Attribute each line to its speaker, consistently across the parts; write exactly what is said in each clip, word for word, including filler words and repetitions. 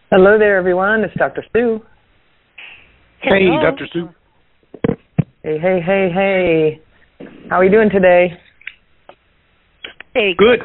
Speaker 1: Hello there, everyone. It's Doctor Sue.
Speaker 2: Hey,
Speaker 3: Hello.
Speaker 2: Doctor Sue.
Speaker 1: Hey, hey, hey, hey. How are you doing today?
Speaker 3: Hey.
Speaker 2: Good.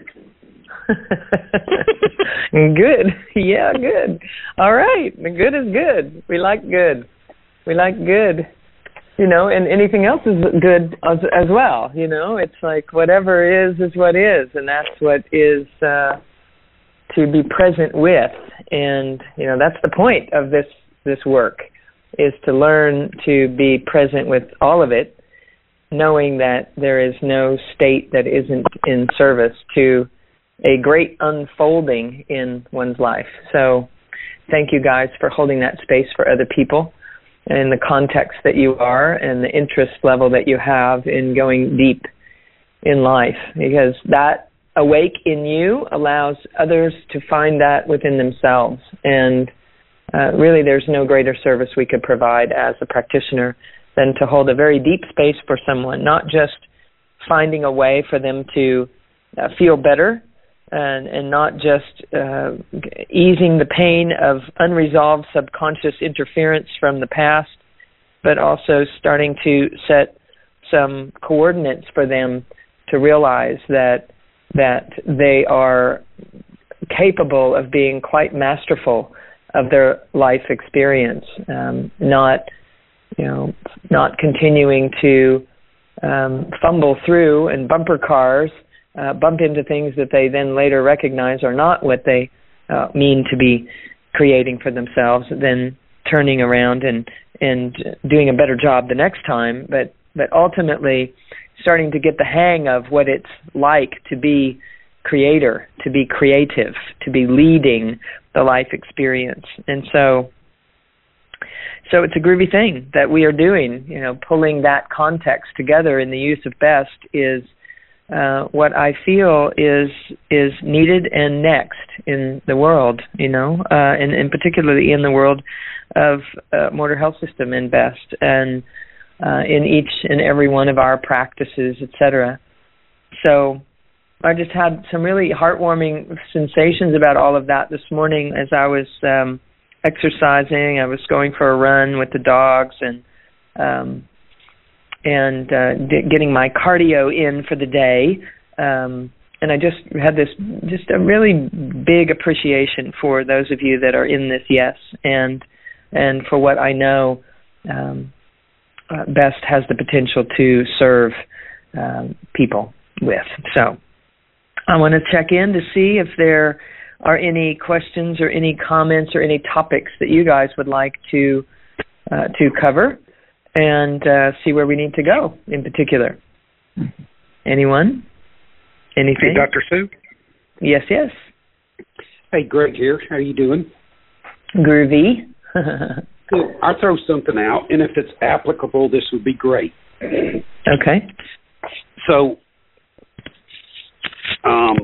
Speaker 1: Good. Yeah, good. All right. The good is good. We like good. We like good. You know, and anything else is good as, as well. You know, it's like whatever is is what is, and that's what is uh, to be present with. And, you know, that's the point of this, this work, is to learn to be present with all of it, knowing that there is no state that isn't in service to a great unfolding in one's life. So thank you guys for holding that space for other people and the context that you are and the interest level that you have in going deep in life, because that awake in you allows others to find that within themselves. And uh, really there's no greater service we could provide as a practitioner than to hold a very deep space for someone, not just finding a way for them to uh, feel better and, and not just uh, easing the pain of unresolved subconscious interference from the past, but also starting to set some coordinates for them to realize that that they are capable of being quite masterful of their life experience, um, not, you know, not continuing to um, fumble through and bumper cars, uh, bump into things that they then later recognize are not what they uh, mean to be creating for themselves, then turning around and, and doing a better job the next time, but, but ultimately starting to get the hang of what it's like to be creator, to be creative, to be leading the life experience. And so so it's a groovy thing that we are doing. You know, pulling that context together in the use of BEST is uh, what I feel is is needed and next in the world, you know, uh, and, and particularly in the world of uh, Motor Health System and BEST, and Uh, in each and every one of our practices, et cetera. So I just had some really heartwarming sensations about all of that this morning as I was um, exercising. I was going for a run with the dogs and um, and uh, d- getting my cardio in for the day. Um, and I just had this just a really big appreciation for those of you that are in this yes, and and for what I know Um, Uh, BEST has the potential to serve um, people with. So I want to check in to see if there are any questions or any comments or any topics that you guys would like to uh, to cover, and uh, see where we need to go in particular. Anyone? Anything?
Speaker 2: Hey, Doctor Sue.
Speaker 1: Yes, yes.
Speaker 2: Hey, Greg here. How you doing?
Speaker 1: Groovy.
Speaker 2: I'll throw something out, and if it's applicable, this would be great.
Speaker 1: Okay.
Speaker 2: So, um,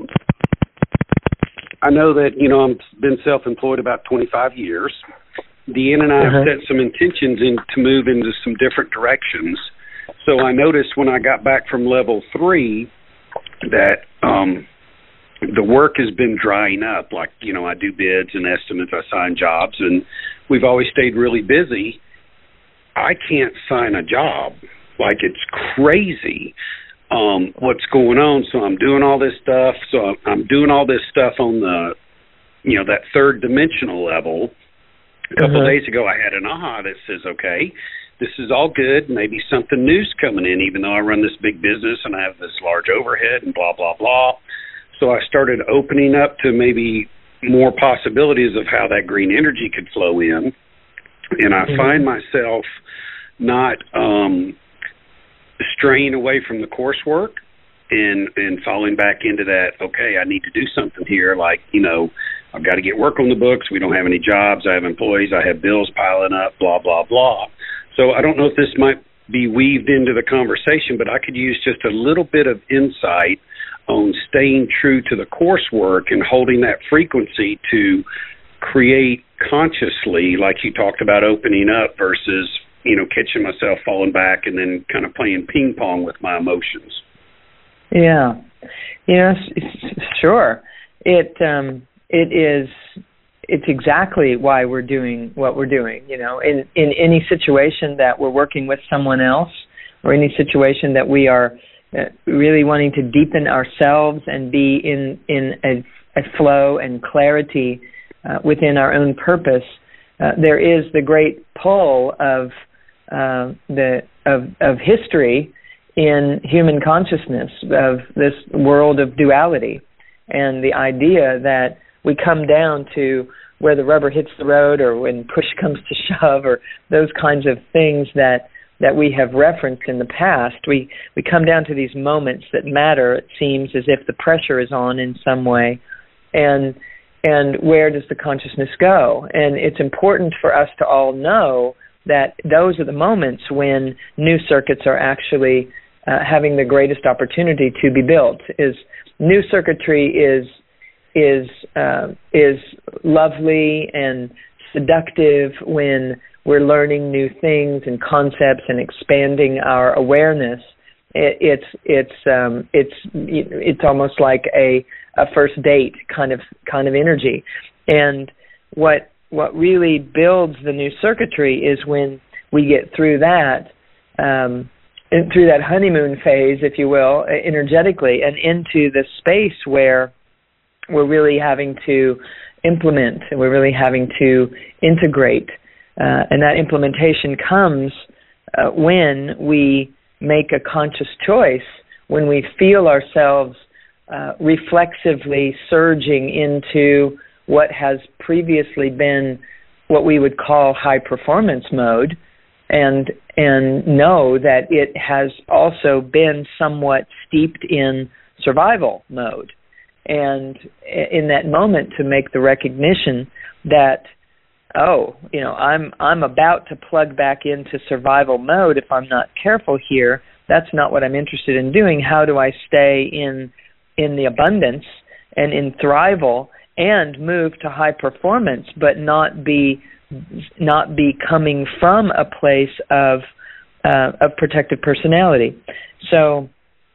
Speaker 2: I know that, you know, I've been self-employed about twenty-five years. Deanne and I
Speaker 1: uh-huh.
Speaker 2: have set some intentions in, to move into some different directions. So I noticed when I got back from level three that um, the work has been drying up. Like, you know, I do bids and estimates, I sign jobs, and we've always stayed really busy. I can't sign a job. Like, it's crazy um, what's going on. So I'm doing all this stuff. So I'm doing all this stuff on the, you know, that third dimensional level. A couple
Speaker 1: uh-huh.
Speaker 2: of days ago, I had an aha that says, okay, this is all good. Maybe something new's coming in, even though I run this big business and I have this large overhead and blah, blah, blah. So I started opening up to maybe more possibilities of how that green energy could flow in. And I mm-hmm. find myself not um, straying away from the coursework and, and falling back into that, okay, I need to do something here. Like, you know, I've got to get work on the books. We don't have any jobs. I have employees. I have bills piling up, blah, blah, blah. So I don't know if this might be weaved into the conversation, but I could use just a little bit of insight on staying true to the coursework and holding that frequency to create consciously, like you talked about opening up versus, you know, catching myself falling back and then kind of playing ping pong with my emotions.
Speaker 1: Yeah. Yes, sure. It um, it is it's exactly why we're doing what we're doing. You know, in in any situation that we're working with someone else, or any situation that we are uh, really wanting to deepen ourselves and be in in a, a flow and clarity uh, within our own purpose, uh, there is the great pull of uh, the of of history in human consciousness, of this world of duality, and the idea that we come down to where the rubber hits the road, or when push comes to shove, or those kinds of things that that we have referenced in the past. We we come down to these moments that matter. It seems as if the pressure is on in some way, and and where does the consciousness go? And it's important for us to all know that those are the moments when new circuits are actually uh, having the greatest opportunity to be built. Is new circuitry is is uh, is lovely and seductive when we're learning new things and concepts and expanding our awareness. It, it's it's um, it's it's almost like a, a first date kind of kind of energy. And what what really builds the new circuitry is when we get through that um, through that honeymoon phase, if you will, energetically, and into the space where we're really having to implement, and we're really having to integrate. Uh, and that implementation comes uh, when we make a conscious choice, when we feel ourselves uh, reflexively surging into what has previously been what we would call high performance mode, and and know that it has also been somewhat steeped in survival mode. And in that moment, to make the recognition that, oh, you know, I'm I'm about to plug back into survival mode if I'm not careful here. That's not what I'm interested in doing. How do I stay in in the abundance and in thrival and move to high performance, but not be not be coming from a place of uh, of protective personality? So.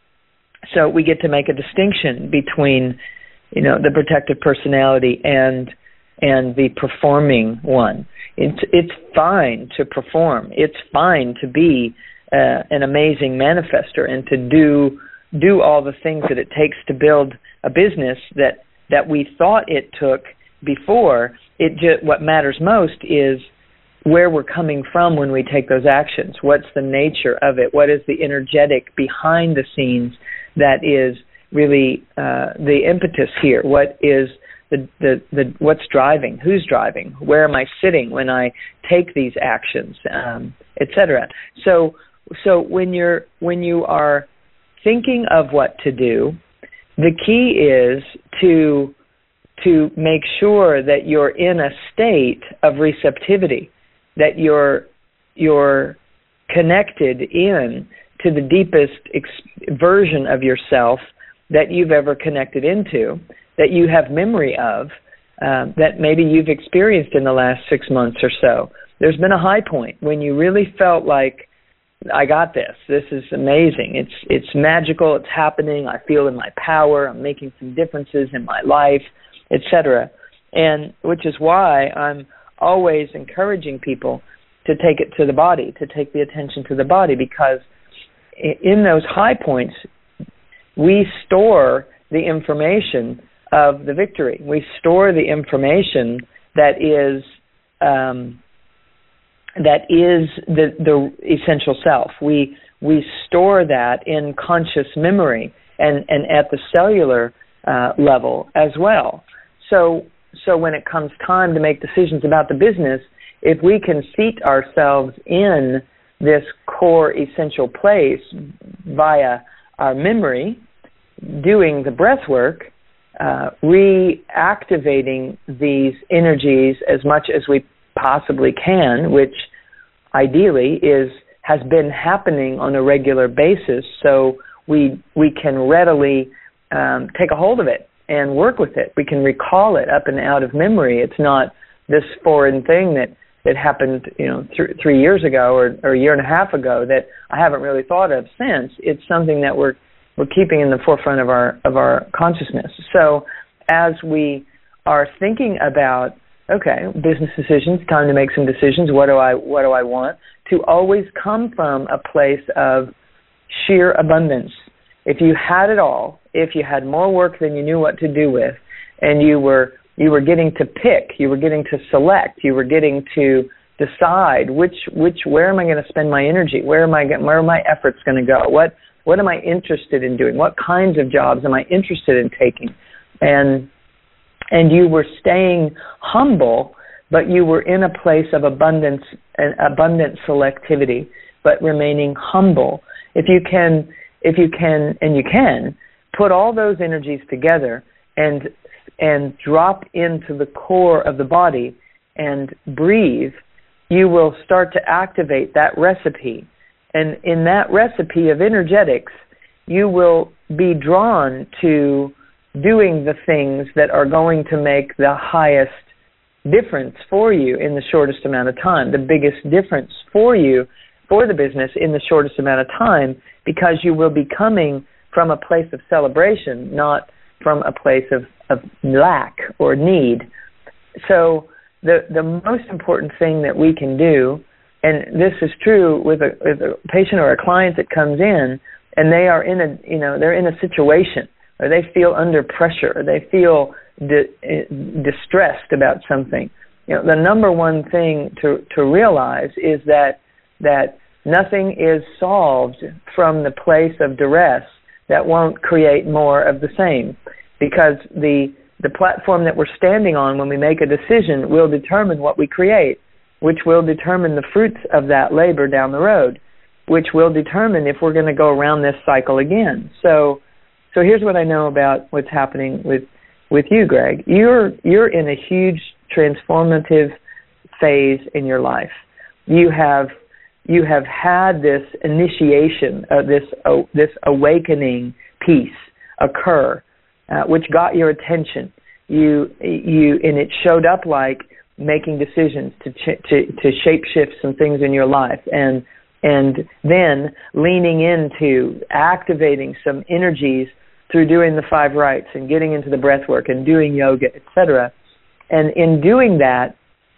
Speaker 1: So we get to make a distinction between, you know, the protective personality and and the performing one. It's it's fine to perform. It's fine to be uh, an amazing manifester and to do do all the things that it takes to build a business that that we thought it took before. It just, what matters most is where we're coming from when we take those actions. What's the nature of it? What is the energetic behind the scenes that is really uh, the impetus here? What is the, the, the what's driving? Who's driving? Where am I sitting when I take these actions, um, et cetera? So, so when you're when you are thinking of what to do, the key is to to make sure that you're in a state of receptivity, that you're you're connected in to the deepest ex- version of yourself that you've ever connected into, that you have memory of, uh, that maybe you've experienced in the last six months or so. There's been a high point when you really felt like, I got this. This is amazing. It's it's magical. It's happening. I feel in my power. I'm making some differences in my life, et cetera. And which is why I'm always encouraging people to take it to the body, to take the attention to the body, because in those high points, we store the information of the victory. We store the information that is um, that is the, the essential self. We we store that in conscious memory and, and at the cellular uh, level as well. So so when it comes time to make decisions about the business, if we can seat ourselves in this core essential place via our memory, doing the breath work, uh, reactivating these energies as much as we possibly can, which ideally is has been happening on a regular basis, so we we can readily um, take a hold of it and work with it. We can recall it up and out of memory. It's not this foreign thing that that happened, you know, th- three years ago or, or a year and a half ago that I haven't really thought of since. It's something that we're we're keeping in the forefront of our of our consciousness. So as we are thinking about okay, business decisions, time to make some decisions. What do I what do I want? To always come from a place of sheer abundance. If you had it all, if you had more work than you knew what to do with, and you were you were getting to pick, you were getting to select, you were getting to decide which which where am I going to spend my energy? Where am I where are my efforts going to go? What what am I interested in doing? What kinds of jobs am I interested in taking? And and you were staying humble, but you were in a place of abundance and abundant selectivity, but remaining humble. If you can, if you can, and you can, put all those energies together and and drop into the core of the body and breathe, you will start to activate that recipe. And in that recipe of energetics, you will be drawn to doing the things that are going to make the highest difference for you in the shortest amount of time, the biggest difference for you, for the business in the shortest amount of time, because you will be coming from a place of celebration, not from a place of, of lack or need. So the the most important thing that we can do, and this is true with a, with a patient or a client that comes in, and they are in a you know they're in a situation, or they feel under pressure, or they feel di- distressed about something. You know, the number one thing to to realize is that that nothing is solved from the place of duress that won't create more of the same, because the the platform that we're standing on when we make a decision will determine what we create, which will determine the fruits of that labor down the road, which will determine if we're going to go around this cycle again. So so here's what I know about what's happening with with you, Greg. You're you're in a huge transformative phase in your life. You have you have had this initiation, uh, this uh, this awakening piece occur, uh, which got your attention. You you and it showed up like making decisions to ch- to to shape shift some things in your life, and and then leaning into activating some energies through doing the five rites and getting into the breath work and doing yoga, et cetera. And in doing that,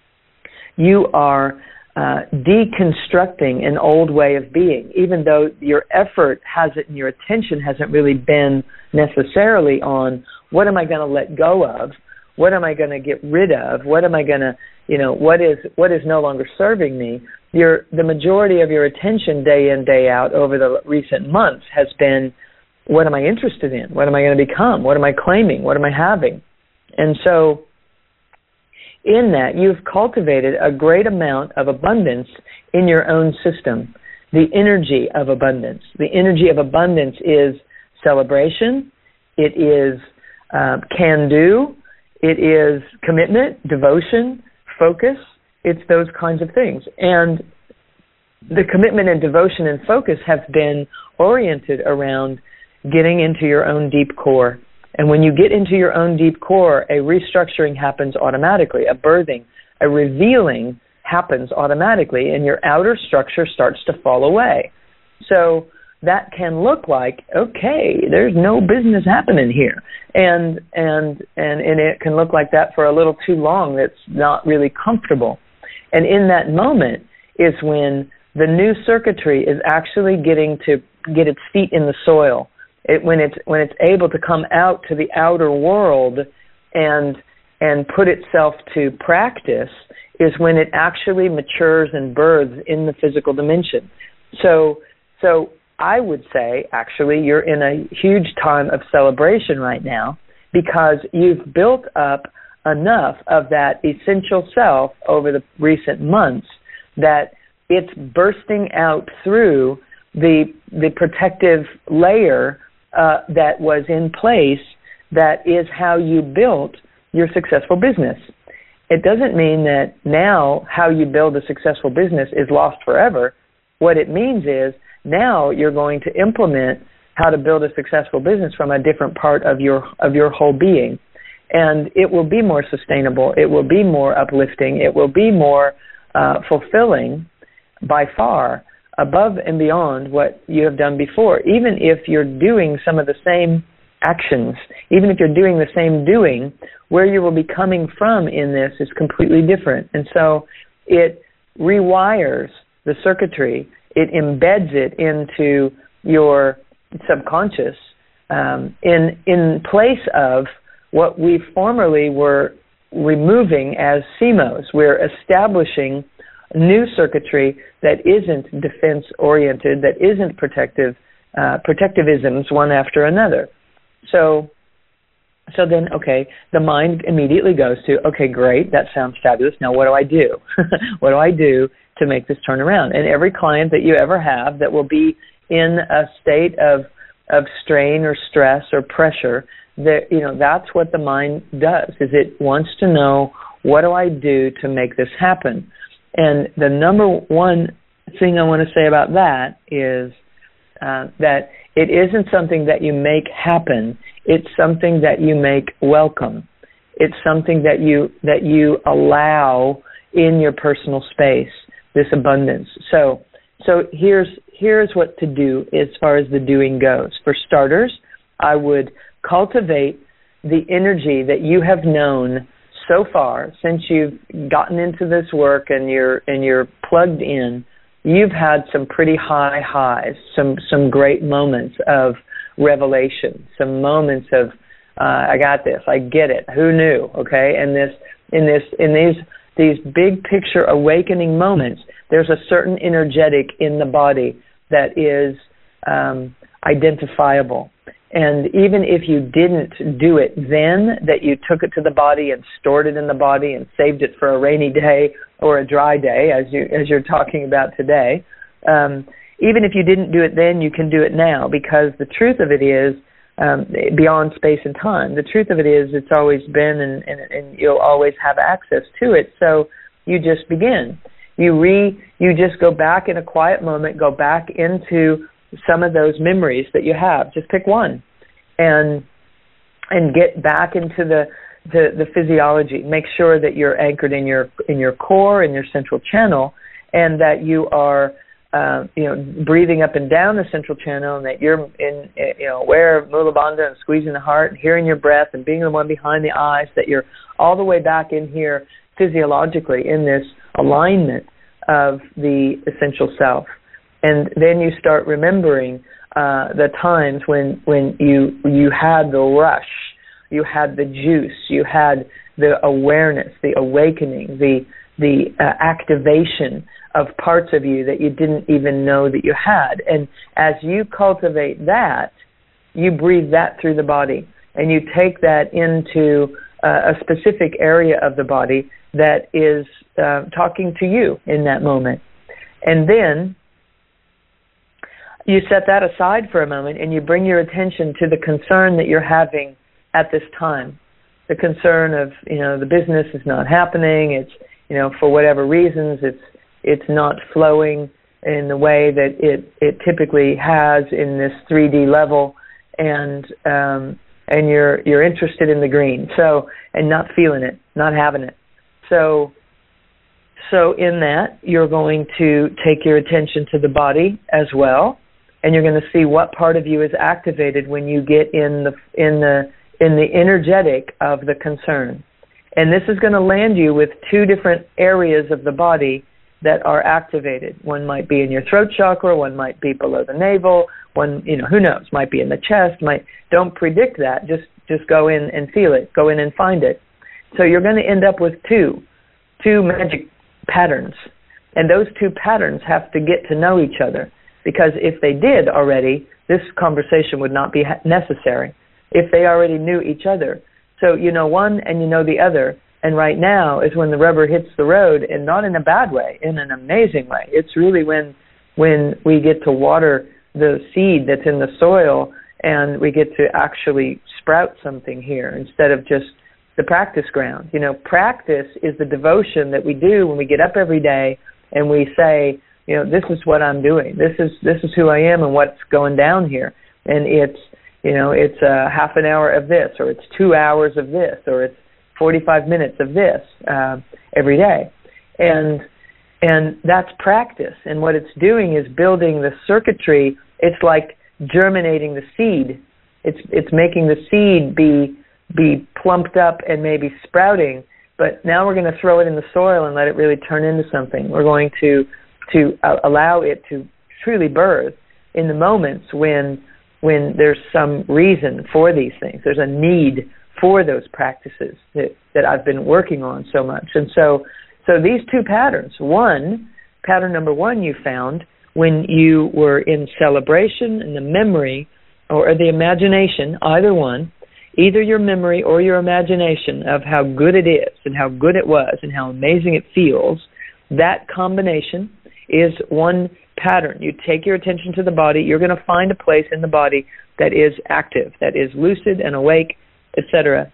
Speaker 1: you are uh, deconstructing an old way of being, even though your effort hasn't and your attention hasn't really been necessarily on what am I going to let go of, what am I going to get rid of, what am I going to, you know, what is what is no longer serving me. Your the majority of your attention day in, day out over the recent months has been, what am I interested in? What am I going to become? What am I claiming? What am I having? And so in that, you've cultivated a great amount of abundance in your own system, the energy of abundance. The energy of abundance is celebration. It is uh, can-do. It is commitment, devotion, focus. It's those kinds of things. And the commitment and devotion and focus have been oriented around getting into your own deep core. And when you get into your own deep core, a restructuring happens automatically, a birthing, a revealing happens automatically, and your outer structure starts to fall away. So that can look like, okay, there's no business happening here. And and and, and it can look like that for a little too long. That's not really comfortable. And in that moment is when the new circuitry is actually getting to get its feet in the soil. It, when it's when it's able to come out to the outer world and and put itself to practice is when it actually matures and births in the physical dimension. So so I would say actually you're in a huge time of celebration right now, because you've built up enough of that essential self over the recent months that it's bursting out through the the protective layer Uh, that was in place, that is how you built your successful business. It doesn't mean that now how you build a successful business is lost forever. What it means is now you're going to implement how to build a successful business from a different part of your of your whole being. And it will be more sustainable. It will be more uplifting. It will be more uh, fulfilling by far, above and beyond what you have done before, even if you're doing some of the same actions, even if you're doing the same doing, where you will be coming from in this is completely different. And so it rewires the circuitry. It embeds it into your subconscious um, in in place of what we formerly were removing as C M Os. We're establishing new circuitry that isn't defense-oriented, that isn't protective, uh, protectivisms one after another. So, so then, okay, the mind immediately goes to, okay, great, that sounds fabulous. Now what do I do? What do I do to make this turn around? And every client that you ever have that will be in a state of of strain or stress or pressure, that, you know, that's what the mind does, is it wants to know, what do I do to make this happen? And the number one thing I want to say about that is uh, that it isn't something that you make happen. It's something that you make welcome. It's something that you that you allow in your personal space, this abundance. So so here's here's what to do as far as the doing goes. For starters, I would cultivate the energy that you have known so far since you've gotten into this work and you're and you're plugged in. You've had some pretty high highs, some some great moments of revelation, some moments of uh, I got this, I get it, who knew? Okay, and this in this in these these big picture awakening moments, there's a certain energetic in the body that is um, identifiable. And even if you didn't do it then, that you took it to the body and stored it in the body and saved it for a rainy day or a dry day, as you as you're talking about today, um, even if you didn't do it then, you can do it now, because the truth of it is, um, beyond space and time, the truth of it is it's always been, and, and, and you'll always have access to it. So you just begin. You re you just go back in a quiet moment, go back into some of those memories that you have. Just pick one and and get back into the, the the physiology. Make sure that you're anchored in your in your core, in your central channel, and that you are uh, you know breathing up and down the central channel, and that you're in you know aware of Mula Bandha and squeezing the heart and hearing your breath and being the one behind the eyes, that you're all the way back in here physiologically in this alignment of the essential self. And then you start remembering uh, the times when when you you had the rush, you had the juice, you had the awareness, the awakening, the the uh, activation of parts of you that you didn't even know that you had. And as you cultivate that, you breathe that through the body, and you take that into uh, a specific area of the body that is uh, talking to you in that moment. And then you set that aside for a moment and you bring your attention to the concern that you're having at this time. The concern of, you know, the business is not happening. It's, you know, for whatever reasons, it's it's not flowing in the way that it, it typically has in this three D level, and um, and you're you're interested in the green. So, and not feeling it, not having it. So, so in that, you're going to take your attention to the body as well. And you're going to see what part of you is activated when you get in the in the in the energetic of the concern. And this is going to land you with two different areas of the body that are activated. One might be in your throat chakra, one might be below the navel, one, you know, who knows, might be in the chest. Might don't predict that. Just just go in and feel it. Go in and find it. So you're going to end up with two, two magic patterns. And those two patterns have to get to know each other. Because if they did already, this conversation would not be necessary, if they already knew each other. So you know one and you know the other. And right now is when the rubber hits the road, and not in a bad way, in an amazing way. It's really when when we get to water the seed that's in the soil, and we get to actually sprout something here instead of just the practice ground. You know, practice is the devotion that we do when we get up every day and we say, you know, this is what I'm doing. This is this is who I am and what's going down here. And it's, you know, it's a half an hour of this, or it's two hours of this, or it's forty-five minutes of this uh, every day. And and that's practice. And what it's doing is building the circuitry. It's like germinating the seed It's it's making the seed be be plumped up and maybe sprouting. But now we're going to throw it in the soil and let it really turn into something. We're going to to uh, allow it to truly birth in the moments when when there's some reason for these things. There's a need for those practices that, that I've been working on so much. And so so these two patterns, one, pattern number one you found when you were in celebration and the memory or the imagination, either one, either your memory or your imagination of how good it is and how good it was and how amazing it feels, that combination is one pattern. You take your attention to the body, you're going to find a place in the body that is active, that is lucid and awake, et cetera,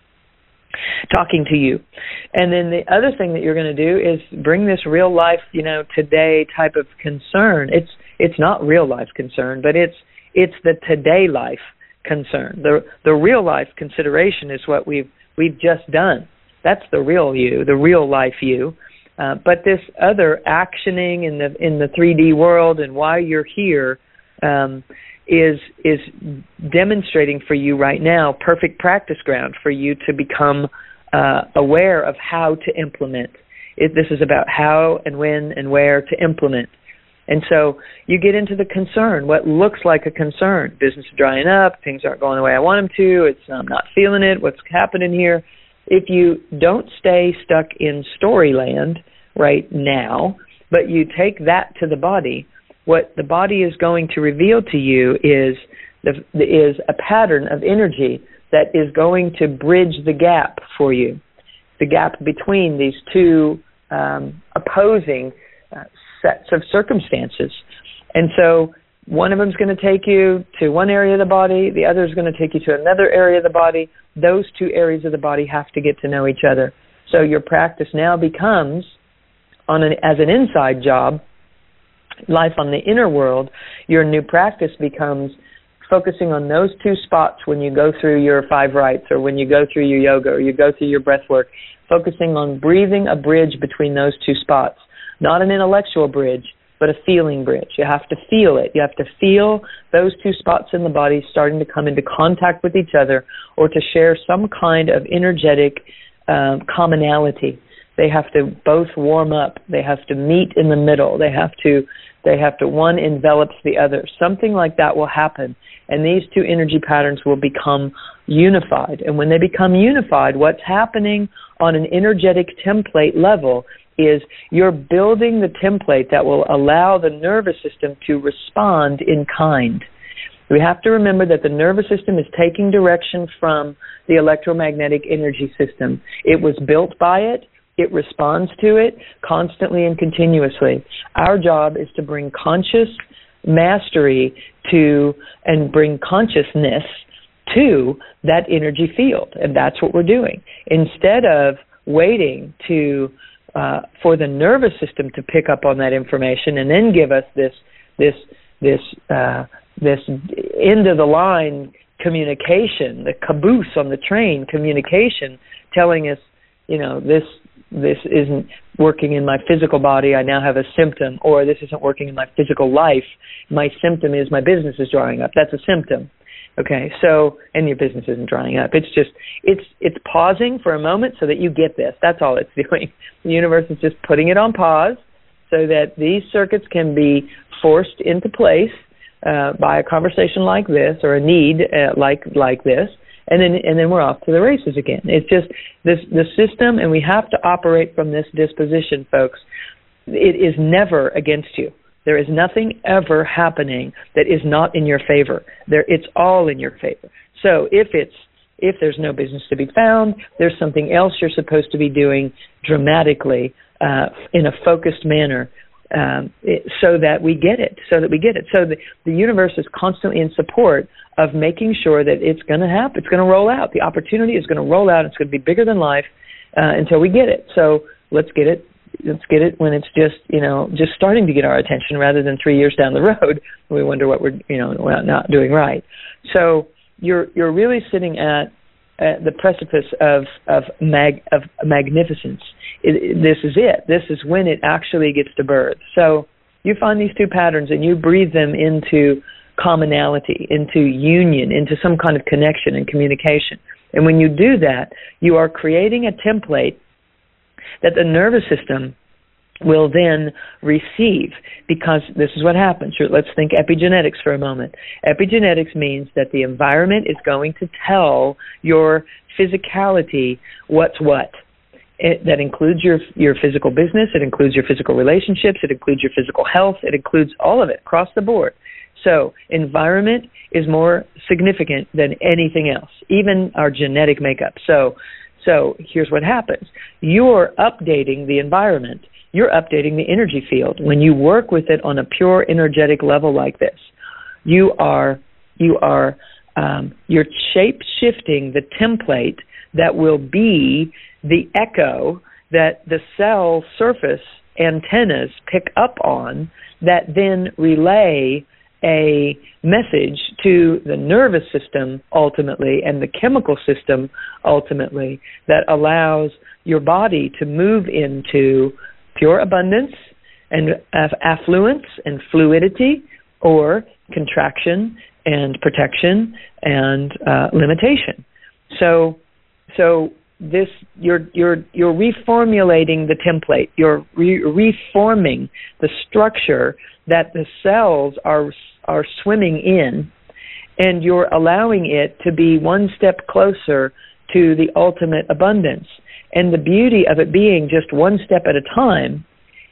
Speaker 1: talking to you. And then the other thing that you're going to do is bring this real life, you know, today type of concern. It's it's not real life concern, but it's it's the today life concern. The the real life consideration is what we've we've just done. That's the real you, the real life you. Uh, but this other actioning in the in the three D world and why you're here um, is is demonstrating for you right now perfect practice ground for you to become uh, aware of how to implement. It, this is about how and when and where to implement. And so you get into the concern, what looks like a concern. Business is drying up, things aren't going the way I want them to, it's I'm not feeling it, what's happening here? If you don't stay stuck in storyland right now, but you take that to the body, what the body is going to reveal to you is the, is a pattern of energy that is going to bridge the gap for you, the gap between these two um, opposing uh, sets of circumstances. And so one of them is going to take you to one area of the body, the other is going to take you to another area of the body. Those two areas of the body have to get to know each other. So your practice now becomes, on an, as an inside job, life on the inner world, your new practice becomes focusing on those two spots when you go through your five rites or when you go through your yoga or you go through your breath work, focusing on breathing a bridge between those two spots. Not an intellectual bridge, but a feeling bridge. You have to feel it. You have to feel those two spots in the body starting to come into contact with each other or to share some kind of energetic um, commonality. They have to both warm up. They have to meet in the middle. They have to, they have to, one envelops the other. Something like that will happen, and these two energy patterns will become unified. And when they become unified, what's happening on an energetic template level is you're building the template that will allow the nervous system to respond in kind. We have to remember that the nervous system is taking direction from the electromagnetic energy system. It was built by it. It responds to it constantly and continuously. Our job is to bring conscious mastery to and bring consciousness to that energy field, and that's what we're doing. Instead of waiting to uh, for the nervous system to pick up on that information and then give us this this this uh, this end of the line communication, the caboose on the train communication, telling us, you know, this. This isn't working in my physical body, I now have a symptom, or this isn't working in my physical life, my symptom is my business is drying up. That's a symptom. Okay, so, and your business isn't drying up. It's just, it's it's pausing for a moment so that you get this. That's all it's doing. The universe is just putting it on pause so that these circuits can be forced into place uh, by a conversation like this or a need uh, like like this. And then, and then we're off to the races again. It's just this the system, and we have to operate from this disposition, folks. It is never against you. There is nothing ever happening that is not in your favor. There, it's all in your favor. So if it's if there's no business to be found, there's something else you're supposed to be doing dramatically uh, in a focused manner. Um, it, so that we get it, so that we get it. So the, the universe is constantly in support of making sure that it's going to happen. It's going to roll out. The opportunity is going to roll out. It's going to be bigger than life uh, until we get it. So let's get it. Let's get it when it's just, you know, just starting to get our attention rather than three years down the road. We wonder what we're, you know, not doing right. So you're you're really sitting at, at the precipice of of mag of magnificence. It, it, this is it. This is when it actually gets to birth. So you find these two patterns and you breathe them into commonality, into union, into some kind of connection and communication. And when you do that, you are creating a template that the nervous system will then receive, because this is what happens. Let's think epigenetics for a moment. Epigenetics means that the environment is going to tell your physicality what's what. It, that includes your your physical business, it includes your physical relationships, it includes your physical health, it includes all of it across the board. So environment is more significant than anything else, even our genetic makeup. So, so here's what happens. You're updating the environment. You're updating the energy field. When you work with it on a pure energetic level like this, you are you are um, you're shape-shifting the template that will be the echo that the cell surface antennas pick up on, that then relay a message to the nervous system ultimately and the chemical system ultimately, that allows your body to move into pure abundance and affluence and fluidity, or contraction and protection and uh, limitation. So, so this you're you're you're reformulating the template. You're re- reforming the structure that the cells are are swimming in, and you're allowing it to be one step closer to the ultimate abundance. And the beauty of it being just one step at a time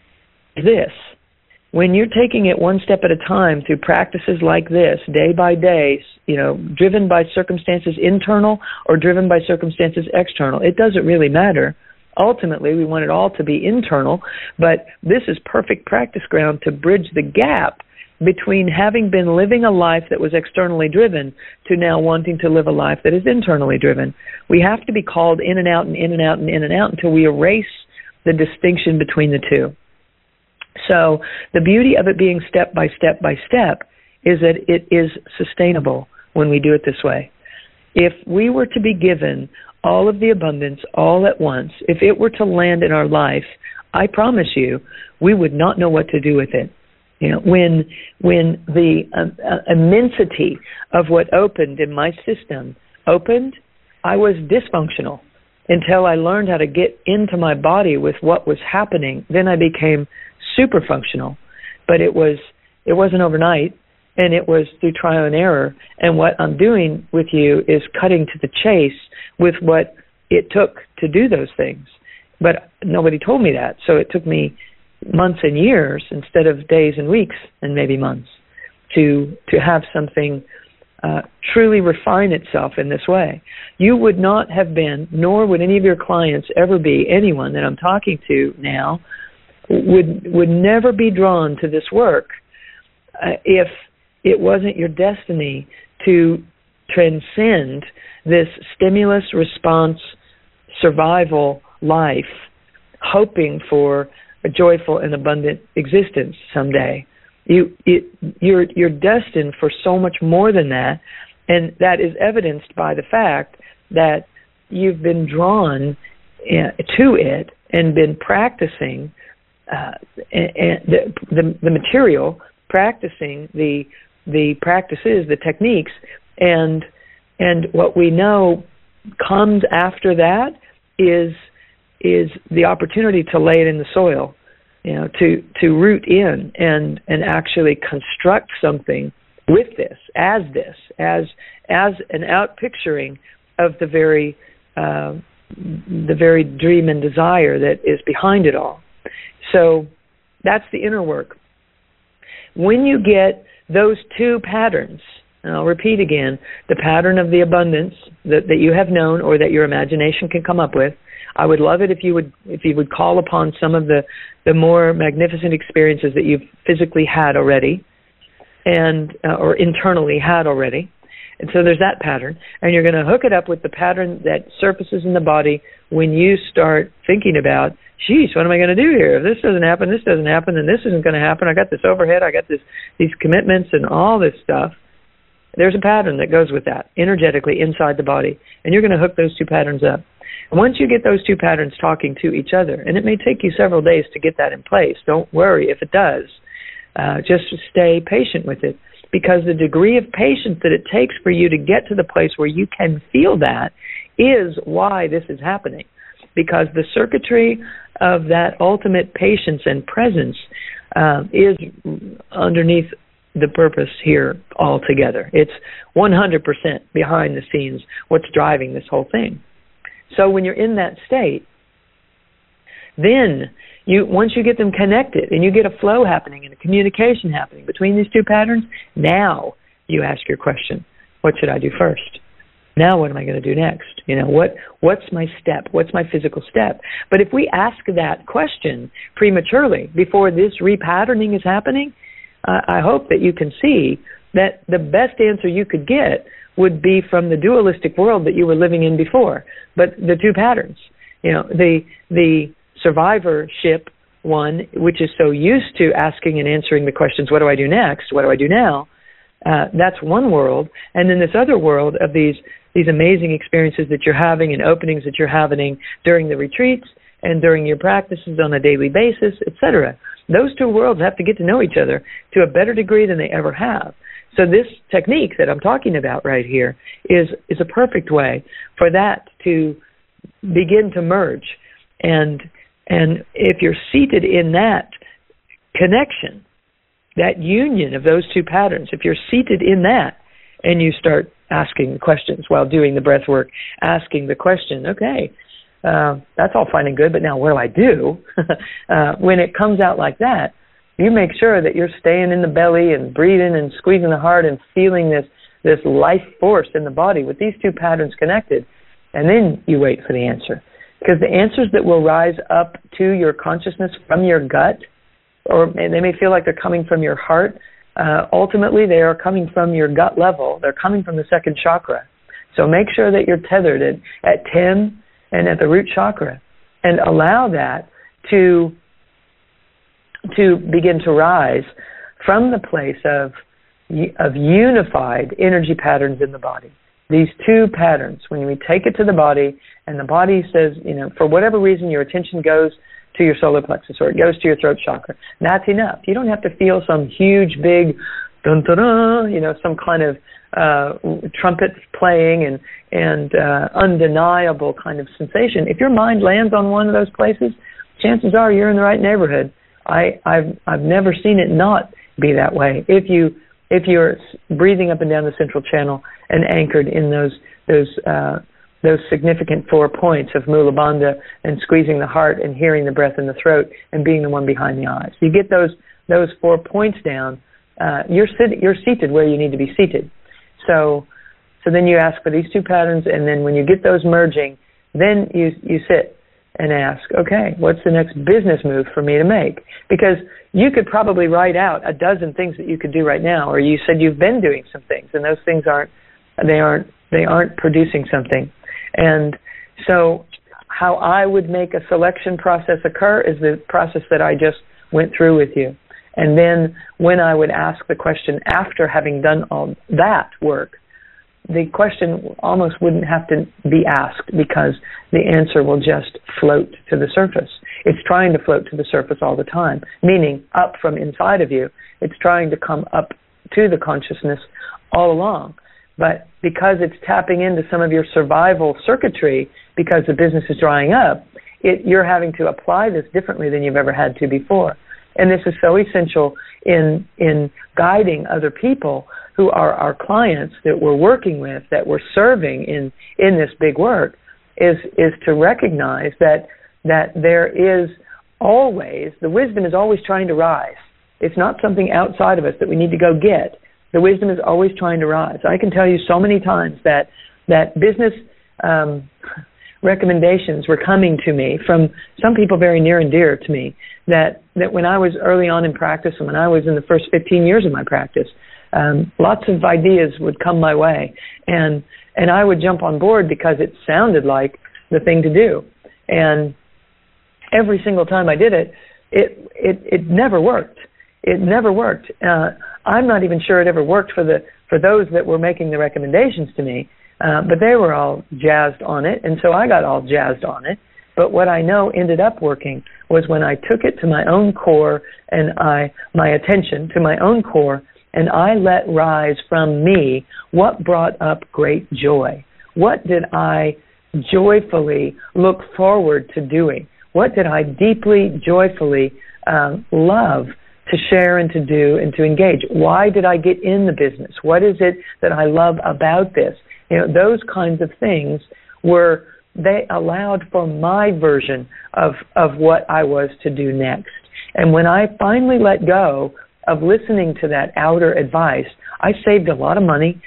Speaker 1: is this. When you're taking it one step at a time through practices like this, day by day, you know, driven by circumstances internal or driven by circumstances external, it doesn't really matter. Ultimately, we want it all to be internal, but this is perfect practice ground to bridge the gap between having been living a life that was externally driven to now wanting to live a life that is internally driven. We have to be called in and out and in and out and in and out until we erase the distinction between the two. So the beauty of it being step by step by step is that it is sustainable when we do it this way. If we were to be given all of the abundance all at once, if it were to land in our life, I promise you, we would not know what to do with it. You know, when when the uh, uh, immensity of what opened in my system opened, I was dysfunctional until I learned how to get into my body with what was happening. Then I became super functional, but it was it wasn't overnight, and it was through trial and error. And what I'm doing with you is cutting to the chase with what it took to do those things. But nobody told me that, so it took me months and years instead of days and weeks and maybe months to to have something uh, truly refine itself in this way. You would not have been, nor would any of your clients ever be, anyone that I'm talking to now, would would never be drawn to this work uh, if it wasn't your destiny to transcend this stimulus response survival life, hoping for a joyful and abundant existence someday. You it, you're you're destined for so much more than that, and that is evidenced by the fact that you've been drawn uh, to it and been practicing Uh, and the, the the material, practicing the the practices, the techniques, and and what we know comes after that is is the opportunity to lay it in the soil, you know, to to root in and and actually construct something with this, as this, as as an outpicturing of the very uh, the very dream and desire that is behind it all. So that's the inner work. When you get those two patterns, and I'll repeat again, the pattern of the abundance that, that you have known or that your imagination can come up with, I would love it if you would if you would call upon some of the, the more magnificent experiences that you've physically had already and uh, or internally had already. And so there's that pattern, and you're going to hook it up with the pattern that surfaces in the body when you start thinking about, geez, what am I going to do here? If this doesn't happen, this doesn't happen, then this isn't going to happen. I got this overhead, I got this these commitments and all this stuff. There's a pattern that goes with that energetically inside the body, and you're going to hook those two patterns up. And once you get those two patterns talking to each other, and it may take you several days to get that in place, don't worry if it does. Uh, just stay patient with it. because the degree of patience that it takes for you to get to the place where you can feel that is why this is happening. Because the circuitry of that ultimate patience and presence uh, is underneath the purpose here altogether. It's one hundred percent behind the scenes what's driving this whole thing. So when you're in that state, then you once you get them connected and you get a flow happening and a communication happening between these two patterns, now you ask your question, what should I do first? Now what am I going to do next? You know, what what's my step? What's my physical step? But if we ask that question prematurely before this repatterning is happening, uh, I hope that you can see that the best answer you could get would be from the dualistic world that you were living in before. But the two patterns, you know, the the survivorship one, which is so used to asking and answering the questions, what do I do next? What do I do now? Uh, that's one world. And then this other world of these these amazing experiences that you're having and openings that you're having during the retreats and during your practices on a daily basis, et cetera. Those two worlds have to get to know each other to a better degree than they ever have. So this technique that I'm talking about right here is is a perfect way for that to begin to merge. And and if you're seated in that connection, that union of those two patterns, if you're seated in that and you start asking questions while doing the breath work, asking the question, okay, uh, that's all fine and good, but now what do I do? uh, when it comes out like that, you make sure that you're staying in the belly and breathing and squeezing the heart and feeling this, this life force in the body with these two patterns connected, and then you wait for the answer. Because the answers that will rise up to your consciousness from your gut, or they may feel like they're coming from your heart, uh, ultimately they are coming from your gut level. They're coming from the second chakra. So make sure that you're tethered at, at ten and at the root chakra, and allow that to to begin to rise from the place of of unified energy patterns in the body. These two patterns, when we take it to the body and the body says, you know, for whatever reason your attention goes to your solar plexus or it goes to your throat chakra, that's enough. You don't have to feel some huge, big, dun, dun, dun, you know, some kind of uh, trumpet playing and, and uh, undeniable kind of sensation. If your mind lands on one of those places, chances are you're in the right neighborhood. I, I've, I've never seen it not be that way. If you if you're breathing up and down the central channel and anchored in those those uh, those significant four points of Mula Bandha and squeezing the heart and hearing the breath in the throat and being the one behind the eyes, you get those those four points down. Uh, you're sit, you're seated where you need to be seated. So so then you ask for these two patterns, and then when you get those merging, then you you sit and ask, okay, what's the next business move for me to make? Because you could probably write out a dozen things that you could do right now, or you said you've been doing some things, and those things aren't, they aren't, they aren't producing something. And so how I would make a selection process occur is the process that I just went through with you. And then when I would ask the question after having done all that work, the question almost wouldn't have to be asked because the answer will just float to the surface. It's trying to float to the surface all the time, meaning up from inside of you. It's trying to come up to the consciousness all along. But because it's tapping into some of your survival circuitry, because the business is drying up, it, you're having to apply this differently than you've ever had to before. And this is so essential in in guiding other people who are our clients that we're working with, that we're serving in, in this big work, is is to recognize that that there is always, the wisdom is always trying to rise. It's not something outside of us that we need to go get. The wisdom is always trying to rise. I can tell you so many times that that business um, recommendations were coming to me from some people very near and dear to me, that, that when I was early on in practice and when I was in the first fifteen years of my practice, um, lots of ideas would come my way, and and I would jump on board because it sounded like the thing to do. And every single time I did it, it it, it never worked. It never worked. Uh, I'm not even sure it ever worked for the for those that were making the recommendations to me, uh, but they were all jazzed on it, and so I got all jazzed on it. But what I know ended up working was when I took it to my own core and I my attention to my own core and I let rise from me what brought up great joy. What did I joyfully look forward to doing? What did I deeply, joyfully um, love to share and to do and to engage? Why did I get in the business? What is it that I love about this? You know, those kinds of things were, they allowed for my version of, of what I was to do next. And when I finally let go of listening to that outer advice, I saved a lot of money.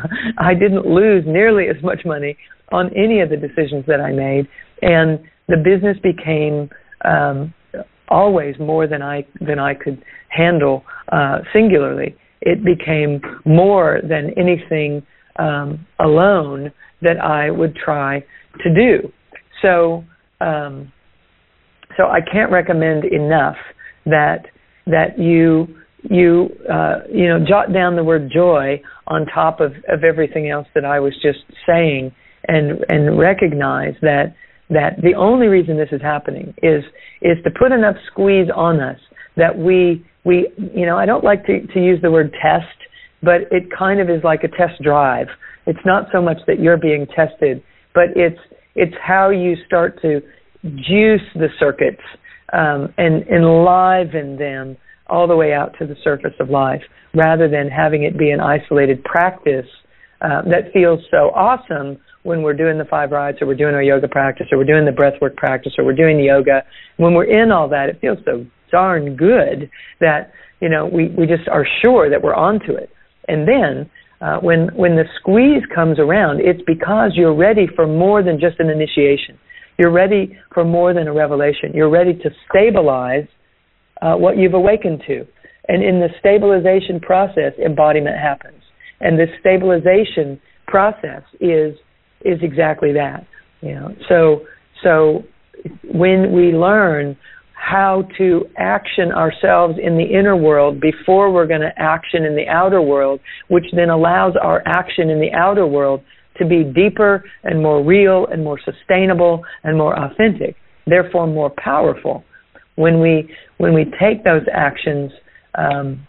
Speaker 1: I didn't lose nearly as much money on any of the decisions that I made. And the business became um, always more than I than I could handle uh, singularly. It became more than anything um, alone that I would try to do. So, um, so I can't recommend enough that that you you uh, you know jot down the word joy on top of, of everything else that I was just saying, and and recognize that that the only reason this is happening is is to put enough squeeze on us that we we you know I don't like to, to use the word test, but it kind of is like a test drive. It's not so much that you're being tested, but it's it's how you start to juice the circuits um, and enliven them all the way out to the surface of life, rather than having it be an isolated practice uh, that feels so awesome when we're doing the five rites, or we're doing our yoga practice, or we're doing the breathwork practice, or we're doing the yoga. When we're in all that, it feels so darn good that, you know, we, we just are sure that we're onto it. And then uh, when when the squeeze comes around, it's because you're ready for more than just an initiation. You're ready for more than a revelation. You're ready to stabilize uh, what you've awakened to. And in the stabilization process, embodiment happens. And this stabilization process is is exactly that. You know, so so when we learn how to action ourselves in the inner world before we're going to action in the outer world, which then allows our action in the outer world to be deeper and more real and more sustainable and more authentic, therefore more powerful. When we when we take those actions um,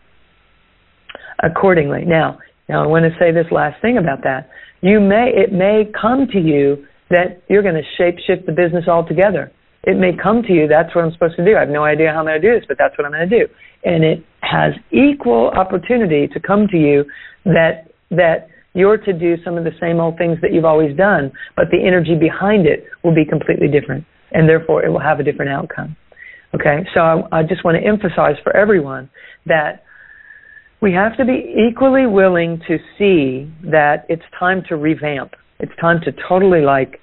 Speaker 1: accordingly. Now, now I want to say this last thing about that. You may it may come to you that you're going to shape shift the business altogether. It may come to you, that's what I'm supposed to do. I have no idea how I'm going to do this, but that's what I'm going to do. And it has equal opportunity to come to you that that you're to do some of the same old things that you've always done, but the energy behind it will be completely different, and therefore it will have a different outcome. Okay, so I, I just want to emphasize for everyone that we have to be equally willing to see that it's time to revamp. It's time to totally like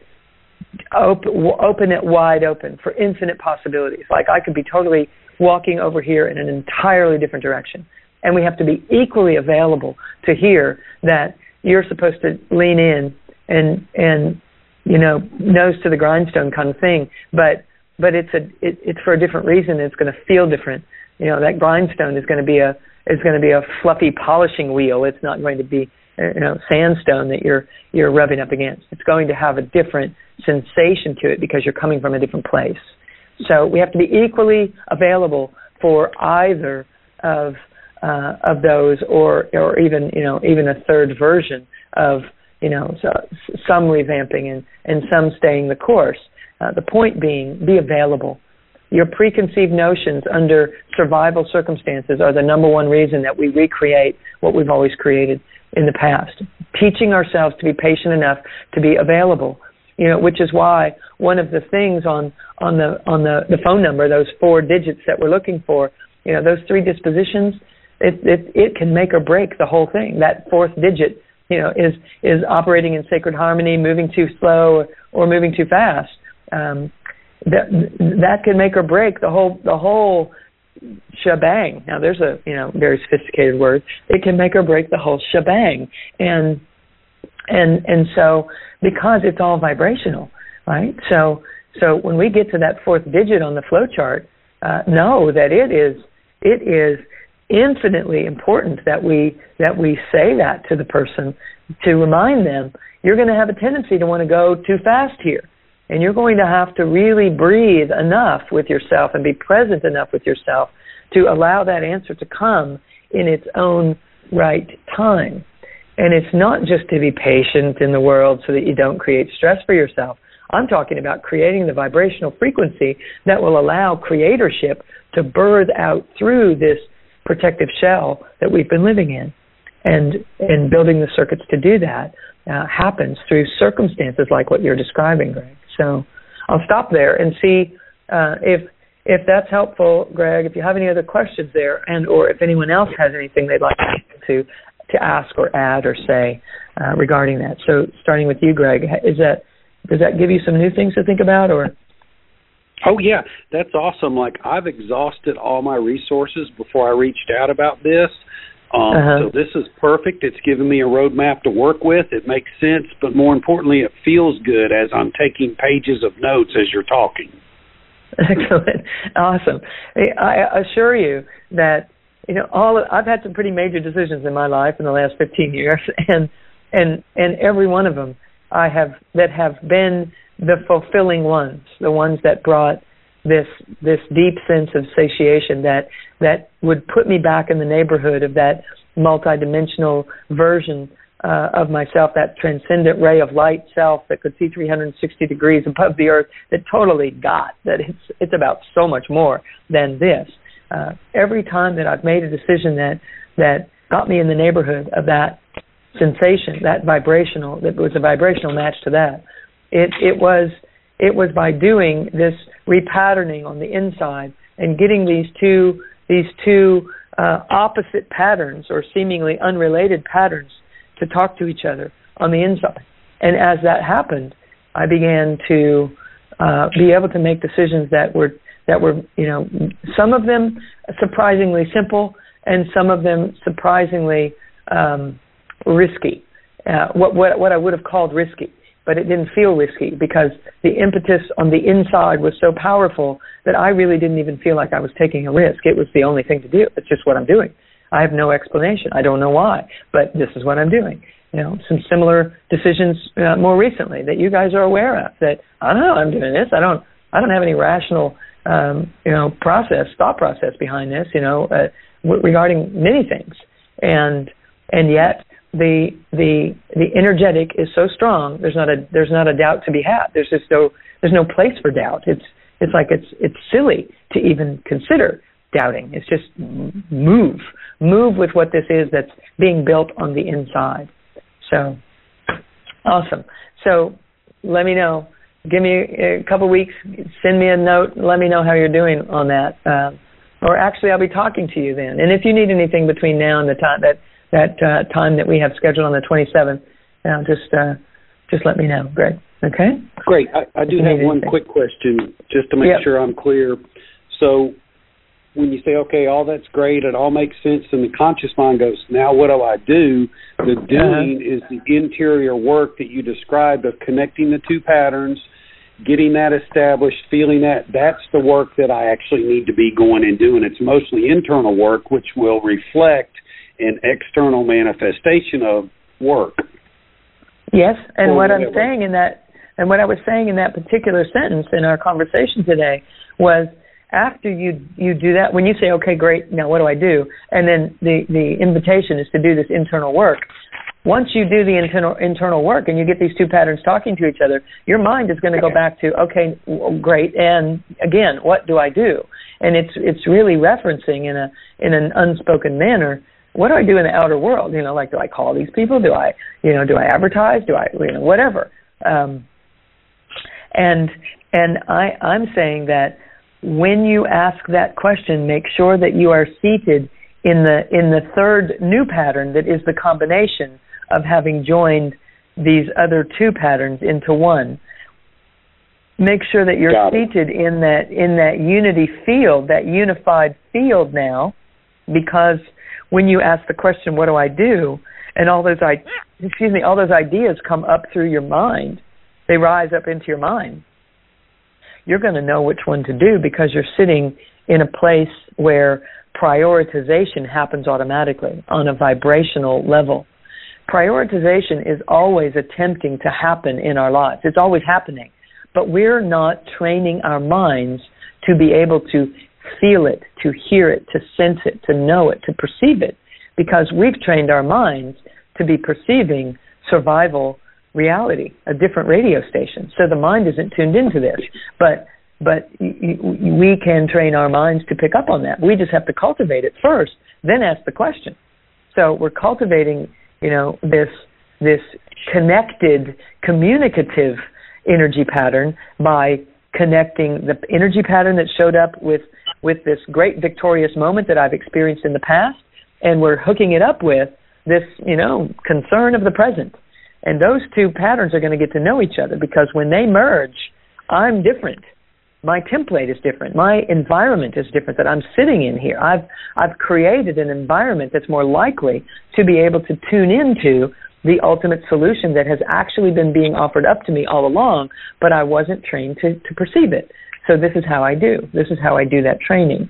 Speaker 1: open, open it wide open for infinite possibilities. Like I could be totally walking over here in an entirely different direction. And we have to be equally available to hear that you're supposed to lean in and, and you know, nose to the grindstone kind of thing. But but it's a it, it's for a different reason. It's going to feel different. You know, that grindstone is going to be a is going to be a fluffy polishing wheel. It's not going to be, you know, sandstone that you're you're rubbing up against. It's going to have a different sensation to it because you're coming from a different place. So we have to be equally available for either of uh, of those, or or even you know even a third version of you know so, some revamping and and some staying the course. Uh, the point being, be available. Your preconceived notions under survival circumstances are the number one reason that we recreate what we've always created in the past. Teaching ourselves to be patient enough to be available, you know, which is why one of the things on on the on the, the phone number, those four digits that we're looking for, you know, those three dispositions, it it, it can make or break the whole thing. That fourth digit, you know, is is operating in sacred harmony, moving too slow or, or moving too fast. Um, that that can make or break the whole the whole shebang. Now, there's a you know very sophisticated word. It can make or break the whole shebang, and and and so because it's all vibrational, right? So so when we get to that fourth digit on the flow chart, uh, know that it is it is infinitely important that we that we say that to the person to remind them you're going to have a tendency to want to go too fast here. And you're going to have to really breathe enough with yourself and be present enough with yourself to allow that answer to come in its own right time. And it's not just to be patient in the world so that you don't create stress for yourself. I'm talking about creating the vibrational frequency that will allow creatorship to birth out through this protective shell that we've been living in. And, and building the circuits to do that uh, happens through circumstances like what you're describing, Greg. So I'll stop there and see uh, if if that's helpful, Greg. If you have any other questions there, and or if anyone else has anything they'd like to to ask or add or say uh, regarding that. So starting with you, Greg, is that does that give you some new things to think about, or?
Speaker 2: Oh, yeah, that's awesome. Like, I've exhausted all my resources before I reached out about this. Um, uh-huh. So this is perfect. It's given me a roadmap to work with. It makes sense, but more importantly, it feels good as I'm taking pages of notes as you're talking.
Speaker 1: Excellent. Awesome. I assure you that, you know, all I've had some pretty major decisions in my life in the last fifteen years, and and and every one of them I have that have been the fulfilling ones, the ones that brought this this deep sense of satiation that that would put me back in the neighborhood of that multidimensional version uh, of myself, that transcendent ray of light self that could see three hundred sixty degrees above the earth, that totally got that it's it's about so much more than this. Uh, every time that I've made a decision that that got me in the neighborhood of that sensation, that vibrational, that was a vibrational match to that, it it was it was by doing this repatterning on the inside and getting these two these two uh, opposite patterns or seemingly unrelated patterns to talk to each other on the inside. And as that happened, I began to uh, be able to make decisions that were that were you know some of them surprisingly simple and some of them surprisingly um, risky. Uh, what what what I would have called risky. But it didn't feel risky because the impetus on the inside was so powerful that I really didn't even feel like I was taking a risk. It was the only thing to do. It's just what I'm doing. I have no explanation. I don't know why, but this is what I'm doing. You know, some similar decisions uh, more recently that you guys are aware of. That I don't know, I'm doing this. I don't. I don't have any rational, um, you know, process, thought process behind this. You know, uh, w- regarding many things, and and yet. The the the energetic is so strong. There's not a there's not a doubt to be had. There's just no there's no place for doubt. It's it's like it's it's silly to even consider doubting. It's just move move with what this is that's being built on the inside. So awesome. So let me know. Give me a couple weeks. Send me a note. Let me know how you're doing on that. Uh, or actually, I'll be talking to you then. And if you need anything between now and the time that. that uh, time that we have scheduled on the twenty-seventh, uh, just uh, just let me know, Greg. Okay?
Speaker 2: Great. I, I do have one quick question just to make yep. sure I'm clear. So when you say, okay, all that's great, it all makes sense, and the conscious mind goes, now what do I do? The doing uh-huh. is the interior work that you described of connecting the two patterns, getting that established, feeling that. That's the work that I actually need to be going and doing. It's mostly internal work, which will reflect an external manifestation of work.
Speaker 1: Yes, and what I'm saying in that, and what I was saying in that particular sentence in our conversation today was, after you you do that, when you say, okay, great, now what do I do? And then the, the invitation is to do this internal work. Once you do the internal internal work and you get these two patterns talking to each other, your mind is going to go back to, okay, great, and again, what do I do? And it's it's really referencing in a in an unspoken manner, what do I do in the outer world? You know, like, do I call these people? Do I, you know, do I advertise? Do I, you know, whatever? Um, and and I, I'm saying that when you ask that question, make sure that you are seated in the in the third new pattern that is the combination of having joined these other two patterns into one. Make sure that you're seated in that in that unity field, that unified field now, because when you ask the question, what do I do? And all those, excuse me, all those ideas come up through your mind. They rise up into your mind. You're going to know which one to do because you're sitting in a place where prioritization happens automatically on a vibrational level. Prioritization is always attempting to happen in our lives. It's always happening. But we're not training our minds to be able to feel it, to hear it, to sense it, to know it, to perceive it, because we've trained our minds to be perceiving survival reality, a different radio station. So the mind isn't tuned into this, but but we can train our minds to pick up on that. We just have to cultivate it first, then ask the question. So we're cultivating, you know, this this connected, communicative energy pattern by connecting the energy pattern that showed up with with this great victorious moment that I've experienced in the past, and we're hooking it up with this, you know, concern of the present. And those two patterns are going to get to know each other, because when they merge, I'm different. My template is different. My environment is different that I'm sitting in here. I've I've created an environment that's more likely to be able to tune into the ultimate solution that has actually been being offered up to me all along, but I wasn't trained to, to perceive it. So this is how I do. This is how I do that training.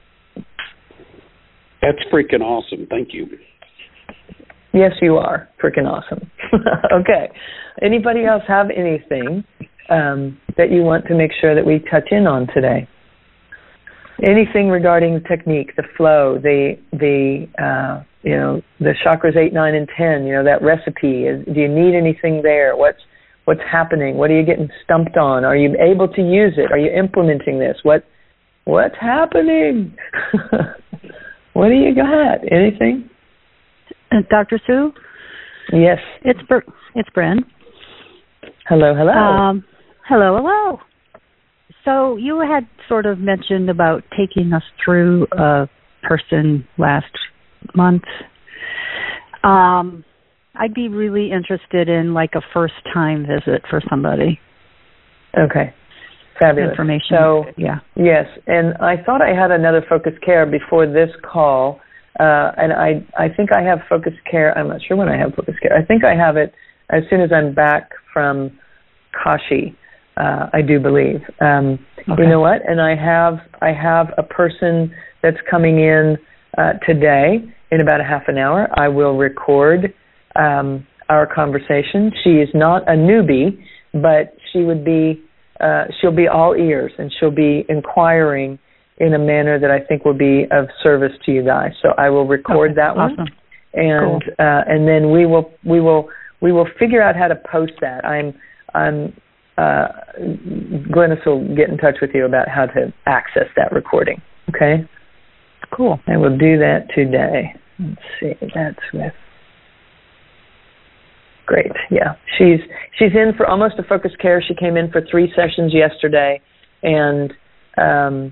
Speaker 2: That's freaking awesome. Thank you.
Speaker 1: Yes, you are freaking awesome. Okay. Anybody else have anything um, that you want to make sure that we touch in on today? Anything regarding the technique, the flow, the the uh, you know the chakras eight, nine, and ten. You know, that recipe. Is, do you need anything there? What's what's happening? What are you getting stumped on? Are you able to use it? Are you implementing this? What what's happening? What do you got? Anything?
Speaker 3: Uh, Doctor Sue?
Speaker 1: Yes.
Speaker 3: It's Br- it's Bryn.
Speaker 1: Hello, hello.
Speaker 3: Um, hello, hello. So you had sort of mentioned about taking us through a person last month. Um, I'd be really interested in like a first-time visit for somebody.
Speaker 1: Okay. Fabulous.
Speaker 3: Information.
Speaker 1: So,
Speaker 3: yeah.
Speaker 1: Yes, and I thought I had another Focus Care before this call, uh, and I I think I have Focus Care. I'm not sure when I have Focus Care. I think I have it as soon as I'm back from Kashi. Uh, I do believe. Um,
Speaker 3: okay.
Speaker 1: You know what? And I have I have a person that's coming in uh, today in about a half an hour. I will record um, our conversation. She is not a newbie, but she would be. Uh, she'll be all ears, and she'll be inquiring in a manner that I think will be of service to you guys. So I will record
Speaker 3: okay.
Speaker 1: that one,
Speaker 3: awesome.
Speaker 1: and
Speaker 3: cool.
Speaker 1: uh, and then we will we will we will figure out how to post that. I'm I'm. Uh, Glennis will get in touch with you about how to access that recording. Okay?
Speaker 3: Cool.
Speaker 1: I will do that today. Let's see. That's with. Great. Yeah. She's she's in for almost a Focus Care. She came in for three sessions yesterday, and um,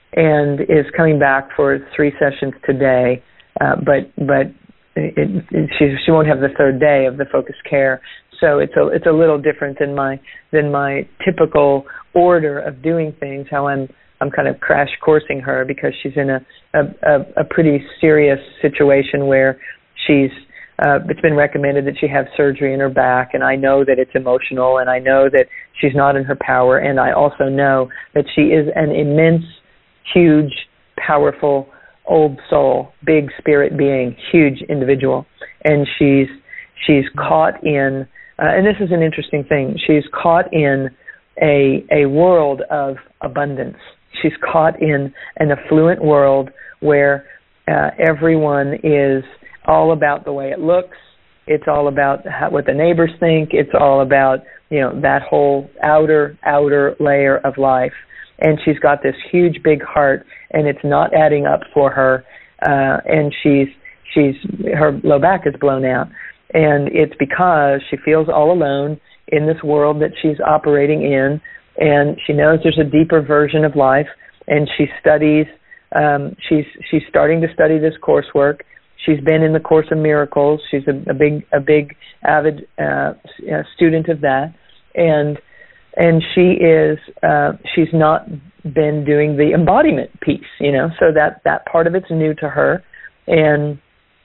Speaker 1: and is coming back for three sessions today. Uh, but but it, it, she she won't have the third day of the Focus Care. So it's a it's a little different than my than my typical order of doing things. How I'm I'm kind of crash coursing her because she's in a a, a pretty serious situation where she's uh, it's been recommended that she have surgery in her back, and I know that it's emotional, and I know that she's not in her power, and I also know that she is an immense, huge, powerful old soul, big spirit being, huge individual, and she's she's caught in. Uh, and this is an interesting thing. She's caught in a a world of abundance. She's caught in an affluent world where uh, everyone is all about the way it looks. It's all about how, what the neighbors think. It's all about, you know, that whole outer, outer layer of life. And she's got this huge, big heart, and it's not adding up for her. Uh, and she's she's her low back is blown out. And it's because she feels all alone in this world that she's operating in, and she knows there's a deeper version of life, and she studies, um, she's she's starting to study this coursework. She's been in the Course of Miracles. She's a, a big a big avid uh, student of that, and and she is uh, she's not been doing the embodiment piece, you know, so that, that part of it's new to her, and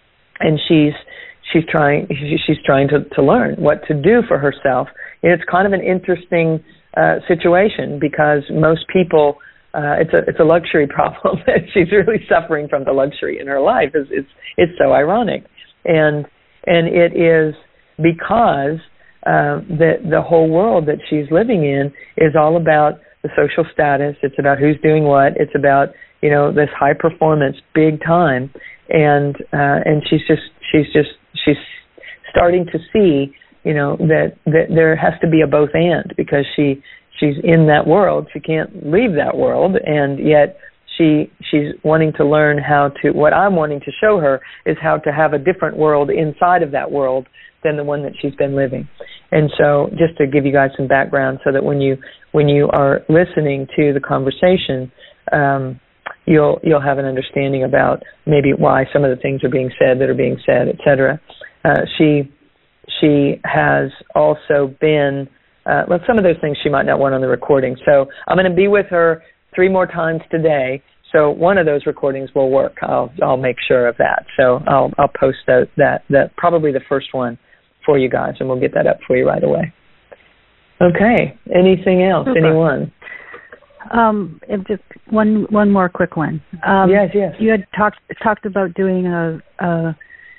Speaker 1: and she's She's trying. She's trying to, to learn what to do for herself. And it's kind of an interesting uh, situation because most people, uh, it's a it's a luxury problem. She's really suffering from the luxury in her life. It's it's, it's so ironic, and and it is because uh, the the whole world that she's living in is all about the social status. It's about who's doing what. It's about, you know, this high performance, big time. and uh, and she's just she's just she's starting to see, you know, that that there has to be a both and, because she she's in that world, she can't leave that world, and yet she she's wanting to learn how to. What I'm wanting to show her is how to have a different world inside of that world than the one that she's been living. And so, just to give you guys some background, so that when you when you are listening to the conversation, um, you'll you'll have an understanding about maybe why some of the things are being said that are being said, et cetera. Uh, she she has also been uh, well, some of those things she might not want on the recording. So I'm going to be with her three more times today. So one of those recordings will work. I'll I'll make sure of that. So I'll I'll post that that that probably the first one for you guys, and we'll get that up for you right away. Okay. Anything else?
Speaker 3: Super.
Speaker 1: Anyone?
Speaker 3: Um, just one one more quick one. Um,
Speaker 1: yes, yes.
Speaker 3: You had talked talked about doing a, a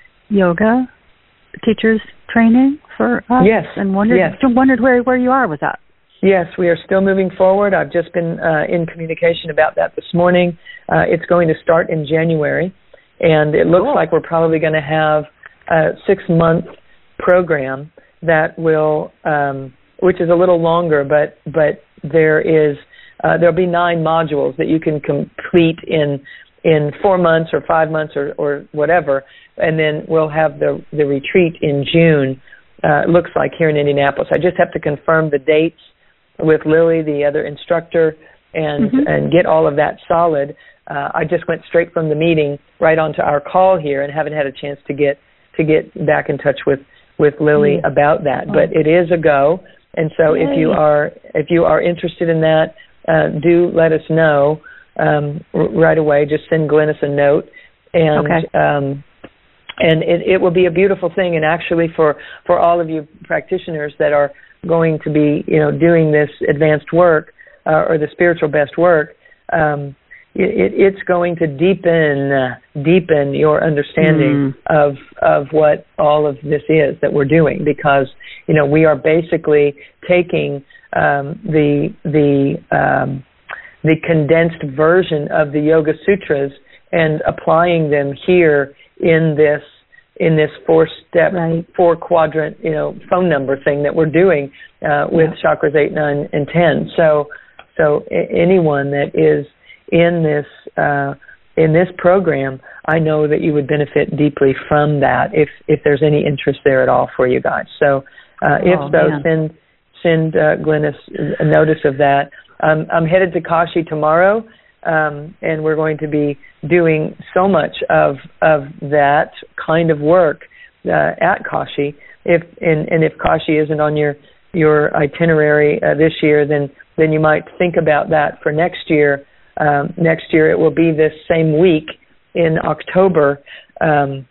Speaker 3: yoga teachers training for us.
Speaker 1: Yes.
Speaker 3: And wondered
Speaker 1: yes.
Speaker 3: wondered where where you are with that.
Speaker 1: Yes, we are still moving forward. I've just been uh, in communication about that this morning. Uh, it's going to start in January, and it looks
Speaker 3: cool.
Speaker 1: like we're probably going to have a six-month program that will, um, which is a little longer, but but there is uh, there'll be nine modules that you can complete in in four months or five months or, or whatever, and then we'll have the the retreat in June. Uh, it looks like here in Indianapolis. I just have to confirm the dates with Lily, the other instructor, and mm-hmm. and get all of that solid. Uh, I just went straight from the meeting right onto our call here, and haven't had a chance to get to get back in touch with, with Lily mm-hmm. about that. Oh. But it is a go, and so Yay. if you are if you are interested in that, uh, do let us know um, r- right away. Just send Glennis a note, and
Speaker 3: okay.
Speaker 1: um, and it, it will be a beautiful thing. And actually, for, for all of you practitioners that are going to be, you know, doing this advanced work uh, or the spiritual best work, um, it, it's going to deepen uh, deepen your understanding mm. of of what all of this is that we're doing, because you know we are basically taking um, the the um, the condensed version of the Yoga Sutras and applying them here in this in this four-step, right. four-quadrant, you know, phone number thing that we're doing uh, with yeah. chakras eight, nine, and ten. So, so anyone that is in this uh, in this program, I know that you would benefit deeply from that if if there's any interest there at all for you guys. So, uh, oh, if so, man. send send uh, Glennis a notice of that. Um, I'm headed to Kashi tomorrow. Um, and we're going to be doing so much of of that kind of work uh, at Kashi. If and, and if Kashi isn't on your your itinerary uh, this year, then then you might think about that for next year. Um, next year it will be this same week in October, um,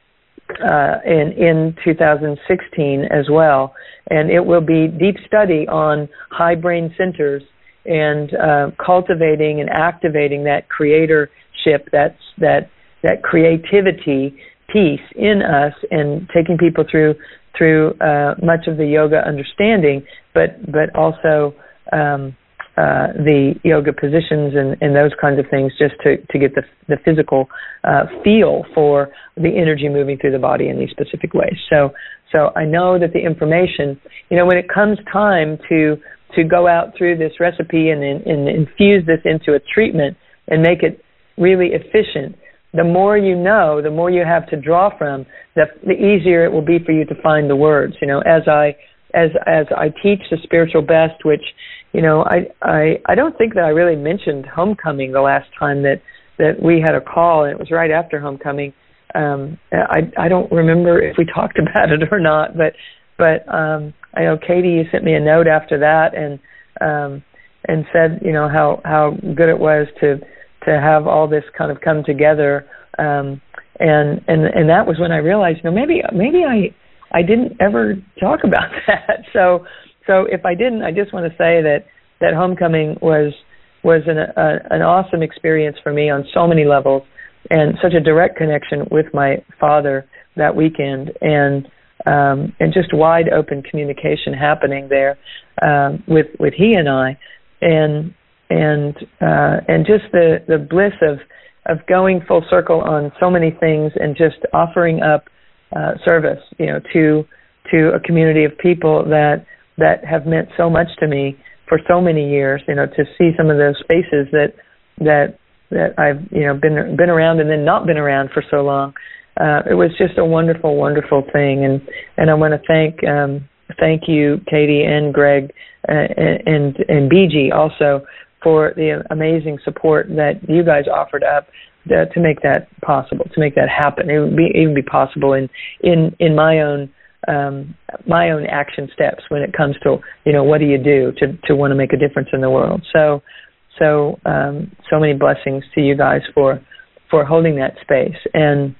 Speaker 1: uh, in in two thousand sixteen as well, and it will be deep study on high brain centers and uh, cultivating and activating that creatorship, that's, that that creativity piece in us, and taking people through through uh, much of the yoga understanding, but but also um, uh, the yoga positions and, and those kinds of things, just to, to get the the physical uh, feel for the energy moving through the body in these specific ways. So so I know that the information, you know, when it comes time to to go out through this recipe and, and infuse this into a treatment and make it really efficient, the more you know, the more you have to draw from, the, the easier it will be for you to find the words. You know, as I as as I teach the spiritual best, which, you know, I I, I don't think that I really mentioned homecoming the last time that, that we had a call, and it was right after homecoming. Um, I I don't remember if we talked about it or not, but but um, I know Katie, you sent me a note after that, and um, and said, you know, how, how good it was to to have all this kind of come together, um, and and and that was when I realized, you know, maybe maybe I I didn't ever talk about that. So so if I didn't, I just want to say that that homecoming was was an a, an awesome experience for me on so many levels, and such a direct connection with my father that weekend, and. Um, and just wide open communication happening there um, with with he and I, and and uh, and just the, the bliss of of going full circle on so many things and just offering up uh, service, you know, to to a community of people that that have meant so much to me for so many years. You know, to see some of those faces that that that I've you know been been around and then not been around for so long. Uh, it was just a wonderful, wonderful thing, and and I want to thank um, thank you, Katie and Greg uh, and and B G also for the amazing support that you guys offered up to, to make that possible, to make that happen. It would be even be possible in in in my own um, my own action steps when it comes to you know what do you do to to want to make a difference in the world. So so um, so many blessings to you guys for for holding that space. And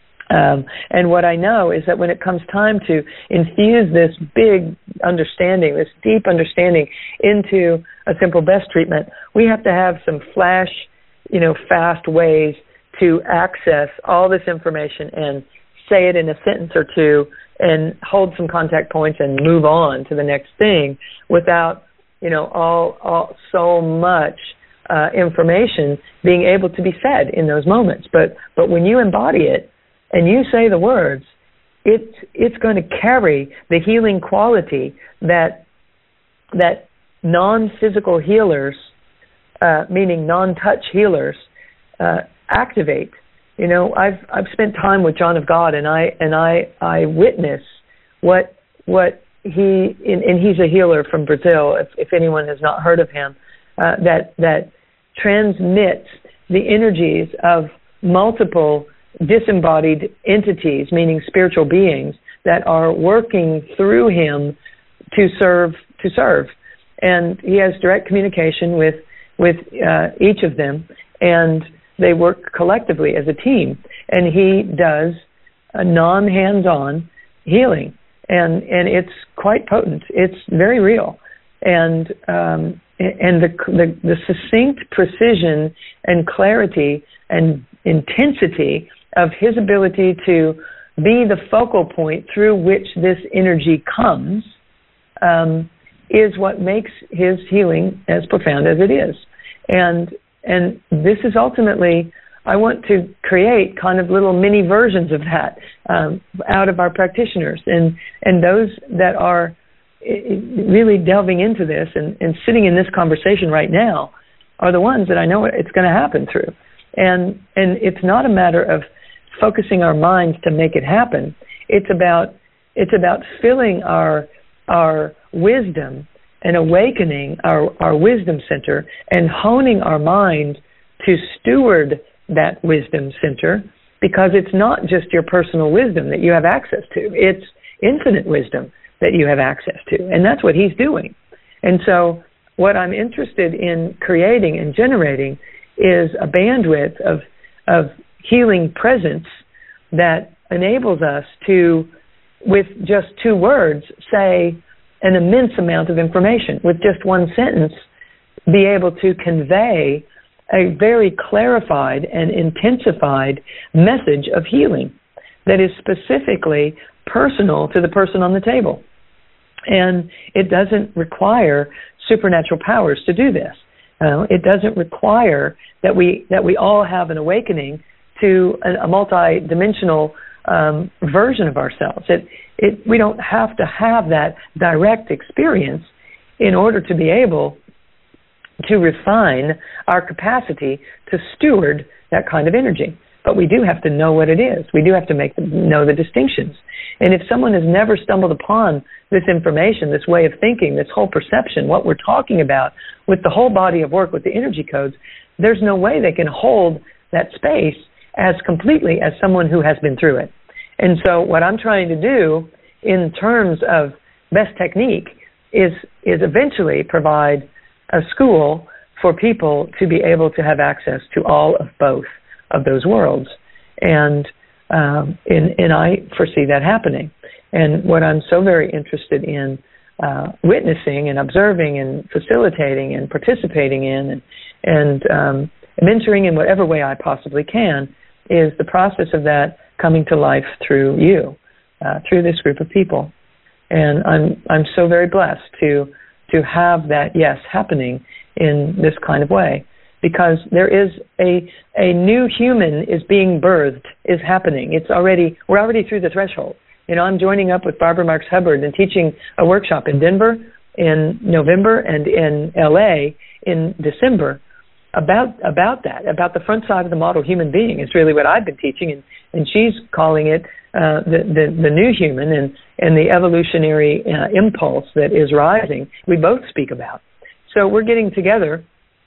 Speaker 1: Um, and what I know is that when it comes time to infuse this big understanding, this deep understanding into a simple best treatment, we have to have some flash, you know, fast ways to access all this information and say it in a sentence or two and hold some contact points and move on to the next thing without, you know, all, all so much uh, information being able to be said in those moments. But but when you embody it, and you say the words, it's it's going to carry the healing quality that that non-physical healers, uh, meaning non-touch healers, uh, activate. You know, I've I've spent time with John of God, and I and I I witness what what he and, and he's a healer from Brazil. If, if anyone has not heard of him, uh, that that transmits the energies of multiple disembodied entities, meaning spiritual beings that are working through him to serve to serve, and he has direct communication with with uh, each of them, and they work collectively as a team. And he does a non-hands-on healing, and and it's quite potent. It's very real, and um, and the, the the succinct precision and clarity and intensity of his ability to be the focal point through which this energy comes um, is what makes his healing as profound as it is. And and this is ultimately, I want to create kind of little mini versions of that um, out of our practitioners. And, and those that are really delving into this and, and sitting in this conversation right now are the ones that I know it's going to happen through. And and it's not a matter of focusing our minds to make it happen. It's about it's about filling our our wisdom and awakening our, our wisdom center and honing our mind to steward that wisdom center, because it's not just your personal wisdom that you have access to. It's infinite wisdom that you have access to. And that's what he's doing. And so what I'm interested in creating and generating is a bandwidth of of healing presence that enables us to, with just two words, say an immense amount of information. With just one sentence, be able to convey a very clarified and intensified message of healing that is specifically personal to the person on the table. And it doesn't require supernatural powers to do this. Uh, it doesn't require that we that we all have an awakening to a, a multi-dimensional um, version of ourselves. It, it, we don't have to have that direct experience in order to be able to refine our capacity to steward that kind of energy. But we do have to know what it is. We do have to make the, know the distinctions. And if someone has never stumbled upon this information, this way of thinking, this whole perception, what we're talking about with the whole body of work with the energy codes, there's no way they can hold that space as completely as someone who has been through it. And so what I'm trying to do in terms of best technique is is eventually provide a school for people to be able to have access to all of both of those worlds. And um, and, and I foresee that happening. And what I'm so very interested in uh, witnessing and observing and facilitating and participating in and, and um, mentoring in whatever way I possibly can is the process of that coming to life through you, uh, through this group of people. And I'm I'm so very blessed to to have that, yes, happening in this kind of way. because there is a a new human is being birthed, is happening. It's already, we're already through the threshold. You know, I'm joining up with Barbara Marx Hubbard and teaching a workshop in Denver in November and in L A in December about about that, about the front side of the model human being. It's really what I've been teaching, and, and she's calling it uh, the, the the new human and, and the evolutionary uh, impulse that is rising. We both speak about. So we're getting together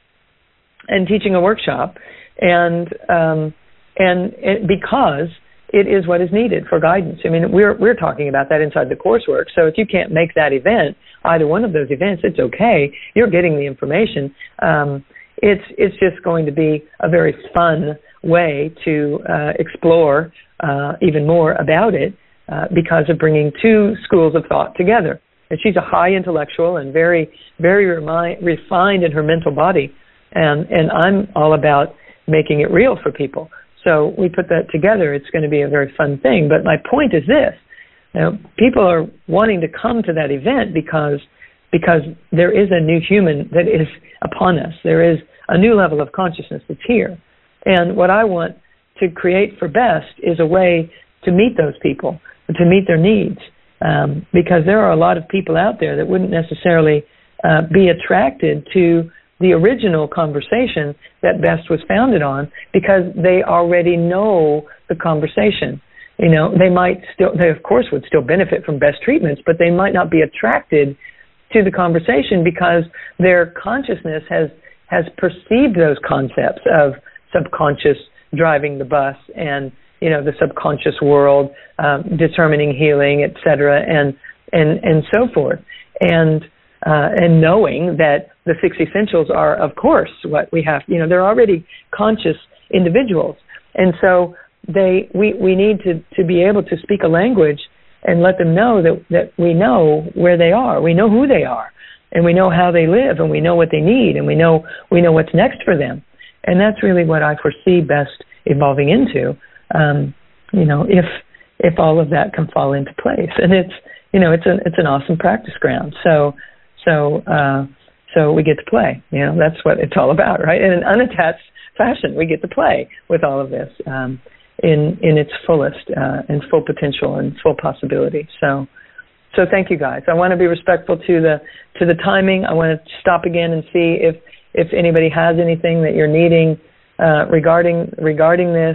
Speaker 1: and teaching a workshop, and um, and it, because it is what is needed for guidance. I mean, we're we're talking about that inside the coursework. So if you can't make that event, either one of those events, it's okay. You're getting the information. Um, it's it's just going to be a very fun way to uh, explore uh, even more about it uh, because of bringing two schools of thought together. And she's a high intellectual and very very remi- refined in her mental body, and and I'm all about making it real for people. So we put that together. It's going to be a very fun thing. But my point is this. You know, people are wanting to come to that event because because there is a new human that is upon us. There is a new level of consciousness that's here. And what I want to create for BEST is a way to meet those people, to meet their needs, um, because there are a lot of people out there that wouldn't necessarily uh, be attracted to the original conversation that BEST was founded on because they already know the conversation. You know, they might still, they of course would still benefit from BEST treatments, but they might not be attracted to the conversation because their consciousness has has perceived those concepts of subconscious driving the bus and, you know, the subconscious world, um, determining healing, et cetera, and, and, and so forth. And, uh, and knowing that the six essentials are, of course, what we have, you know, they're already conscious individuals. And so they, we, we need to, to be able to speak a language and let them know that, that we know where they are. We know who they are, and we know how they live, and we know what they need, and we know, we know what's next for them. And that's really what I foresee BEST evolving into, um, you know, if, if all of that can fall into place. And it's, you know, it's an, it's an awesome practice ground. So, so, uh, so we get to play, you know, that's what it's all about, right? In an unattached fashion, we get to play with all of this, um, in, in its fullest, uh, and full potential and full possibility. So, so thank you guys. I want to be respectful to the, to the timing. I want to stop again and see if, if anybody has anything that you're needing, uh, regarding, regarding this,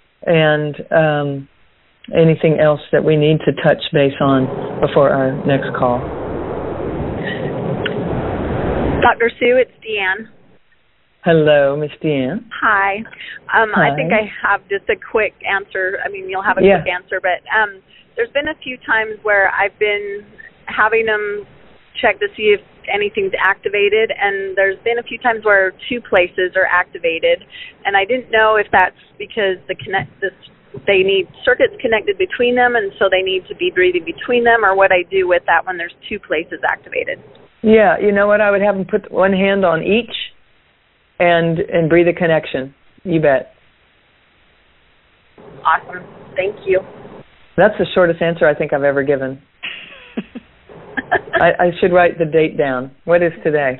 Speaker 1: and, um, anything else that we need to touch base on before our next call.
Speaker 4: Doctor Sue, it's Deanne.
Speaker 1: Hello, Miss Deanne.
Speaker 4: Hi. Um,
Speaker 1: Hi.
Speaker 4: I think I have just a quick answer. I mean, you'll have a
Speaker 1: yeah.
Speaker 4: quick answer, but um, there's been a few times where I've been having them check to see if anything's activated, and there's been a few times where two places are activated, and I didn't know if that's because the connect this they need circuits connected between them, and so they need to be breathing between them, or what I do with that when there's two places activated.
Speaker 1: Yeah, you know what? I would have them put one hand on each and and breathe a connection. You bet.
Speaker 4: Awesome. Thank you.
Speaker 1: That's the shortest answer I think I've ever given. I, I should write the date down. What is today?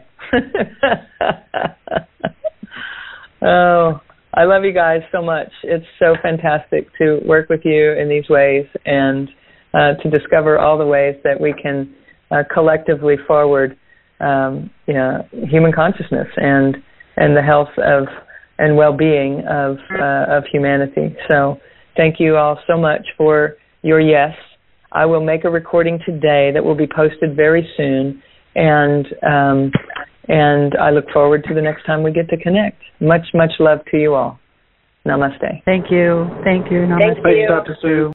Speaker 1: Oh, I love you guys so much. It's so fantastic to work with you in these ways and uh, to discover all the ways that we can uh, collectively forward um, you know, human consciousness and and the health of and well-being of uh, of humanity. So thank you all so much for your yes. I will make a recording today that will be posted very soon, and um, and I look forward to the next time we get to connect. Much, much love to you all. Namaste.
Speaker 3: Thank you. Thank you. Namaste.
Speaker 4: Thank you.
Speaker 5: Thanks, Doctor Sue.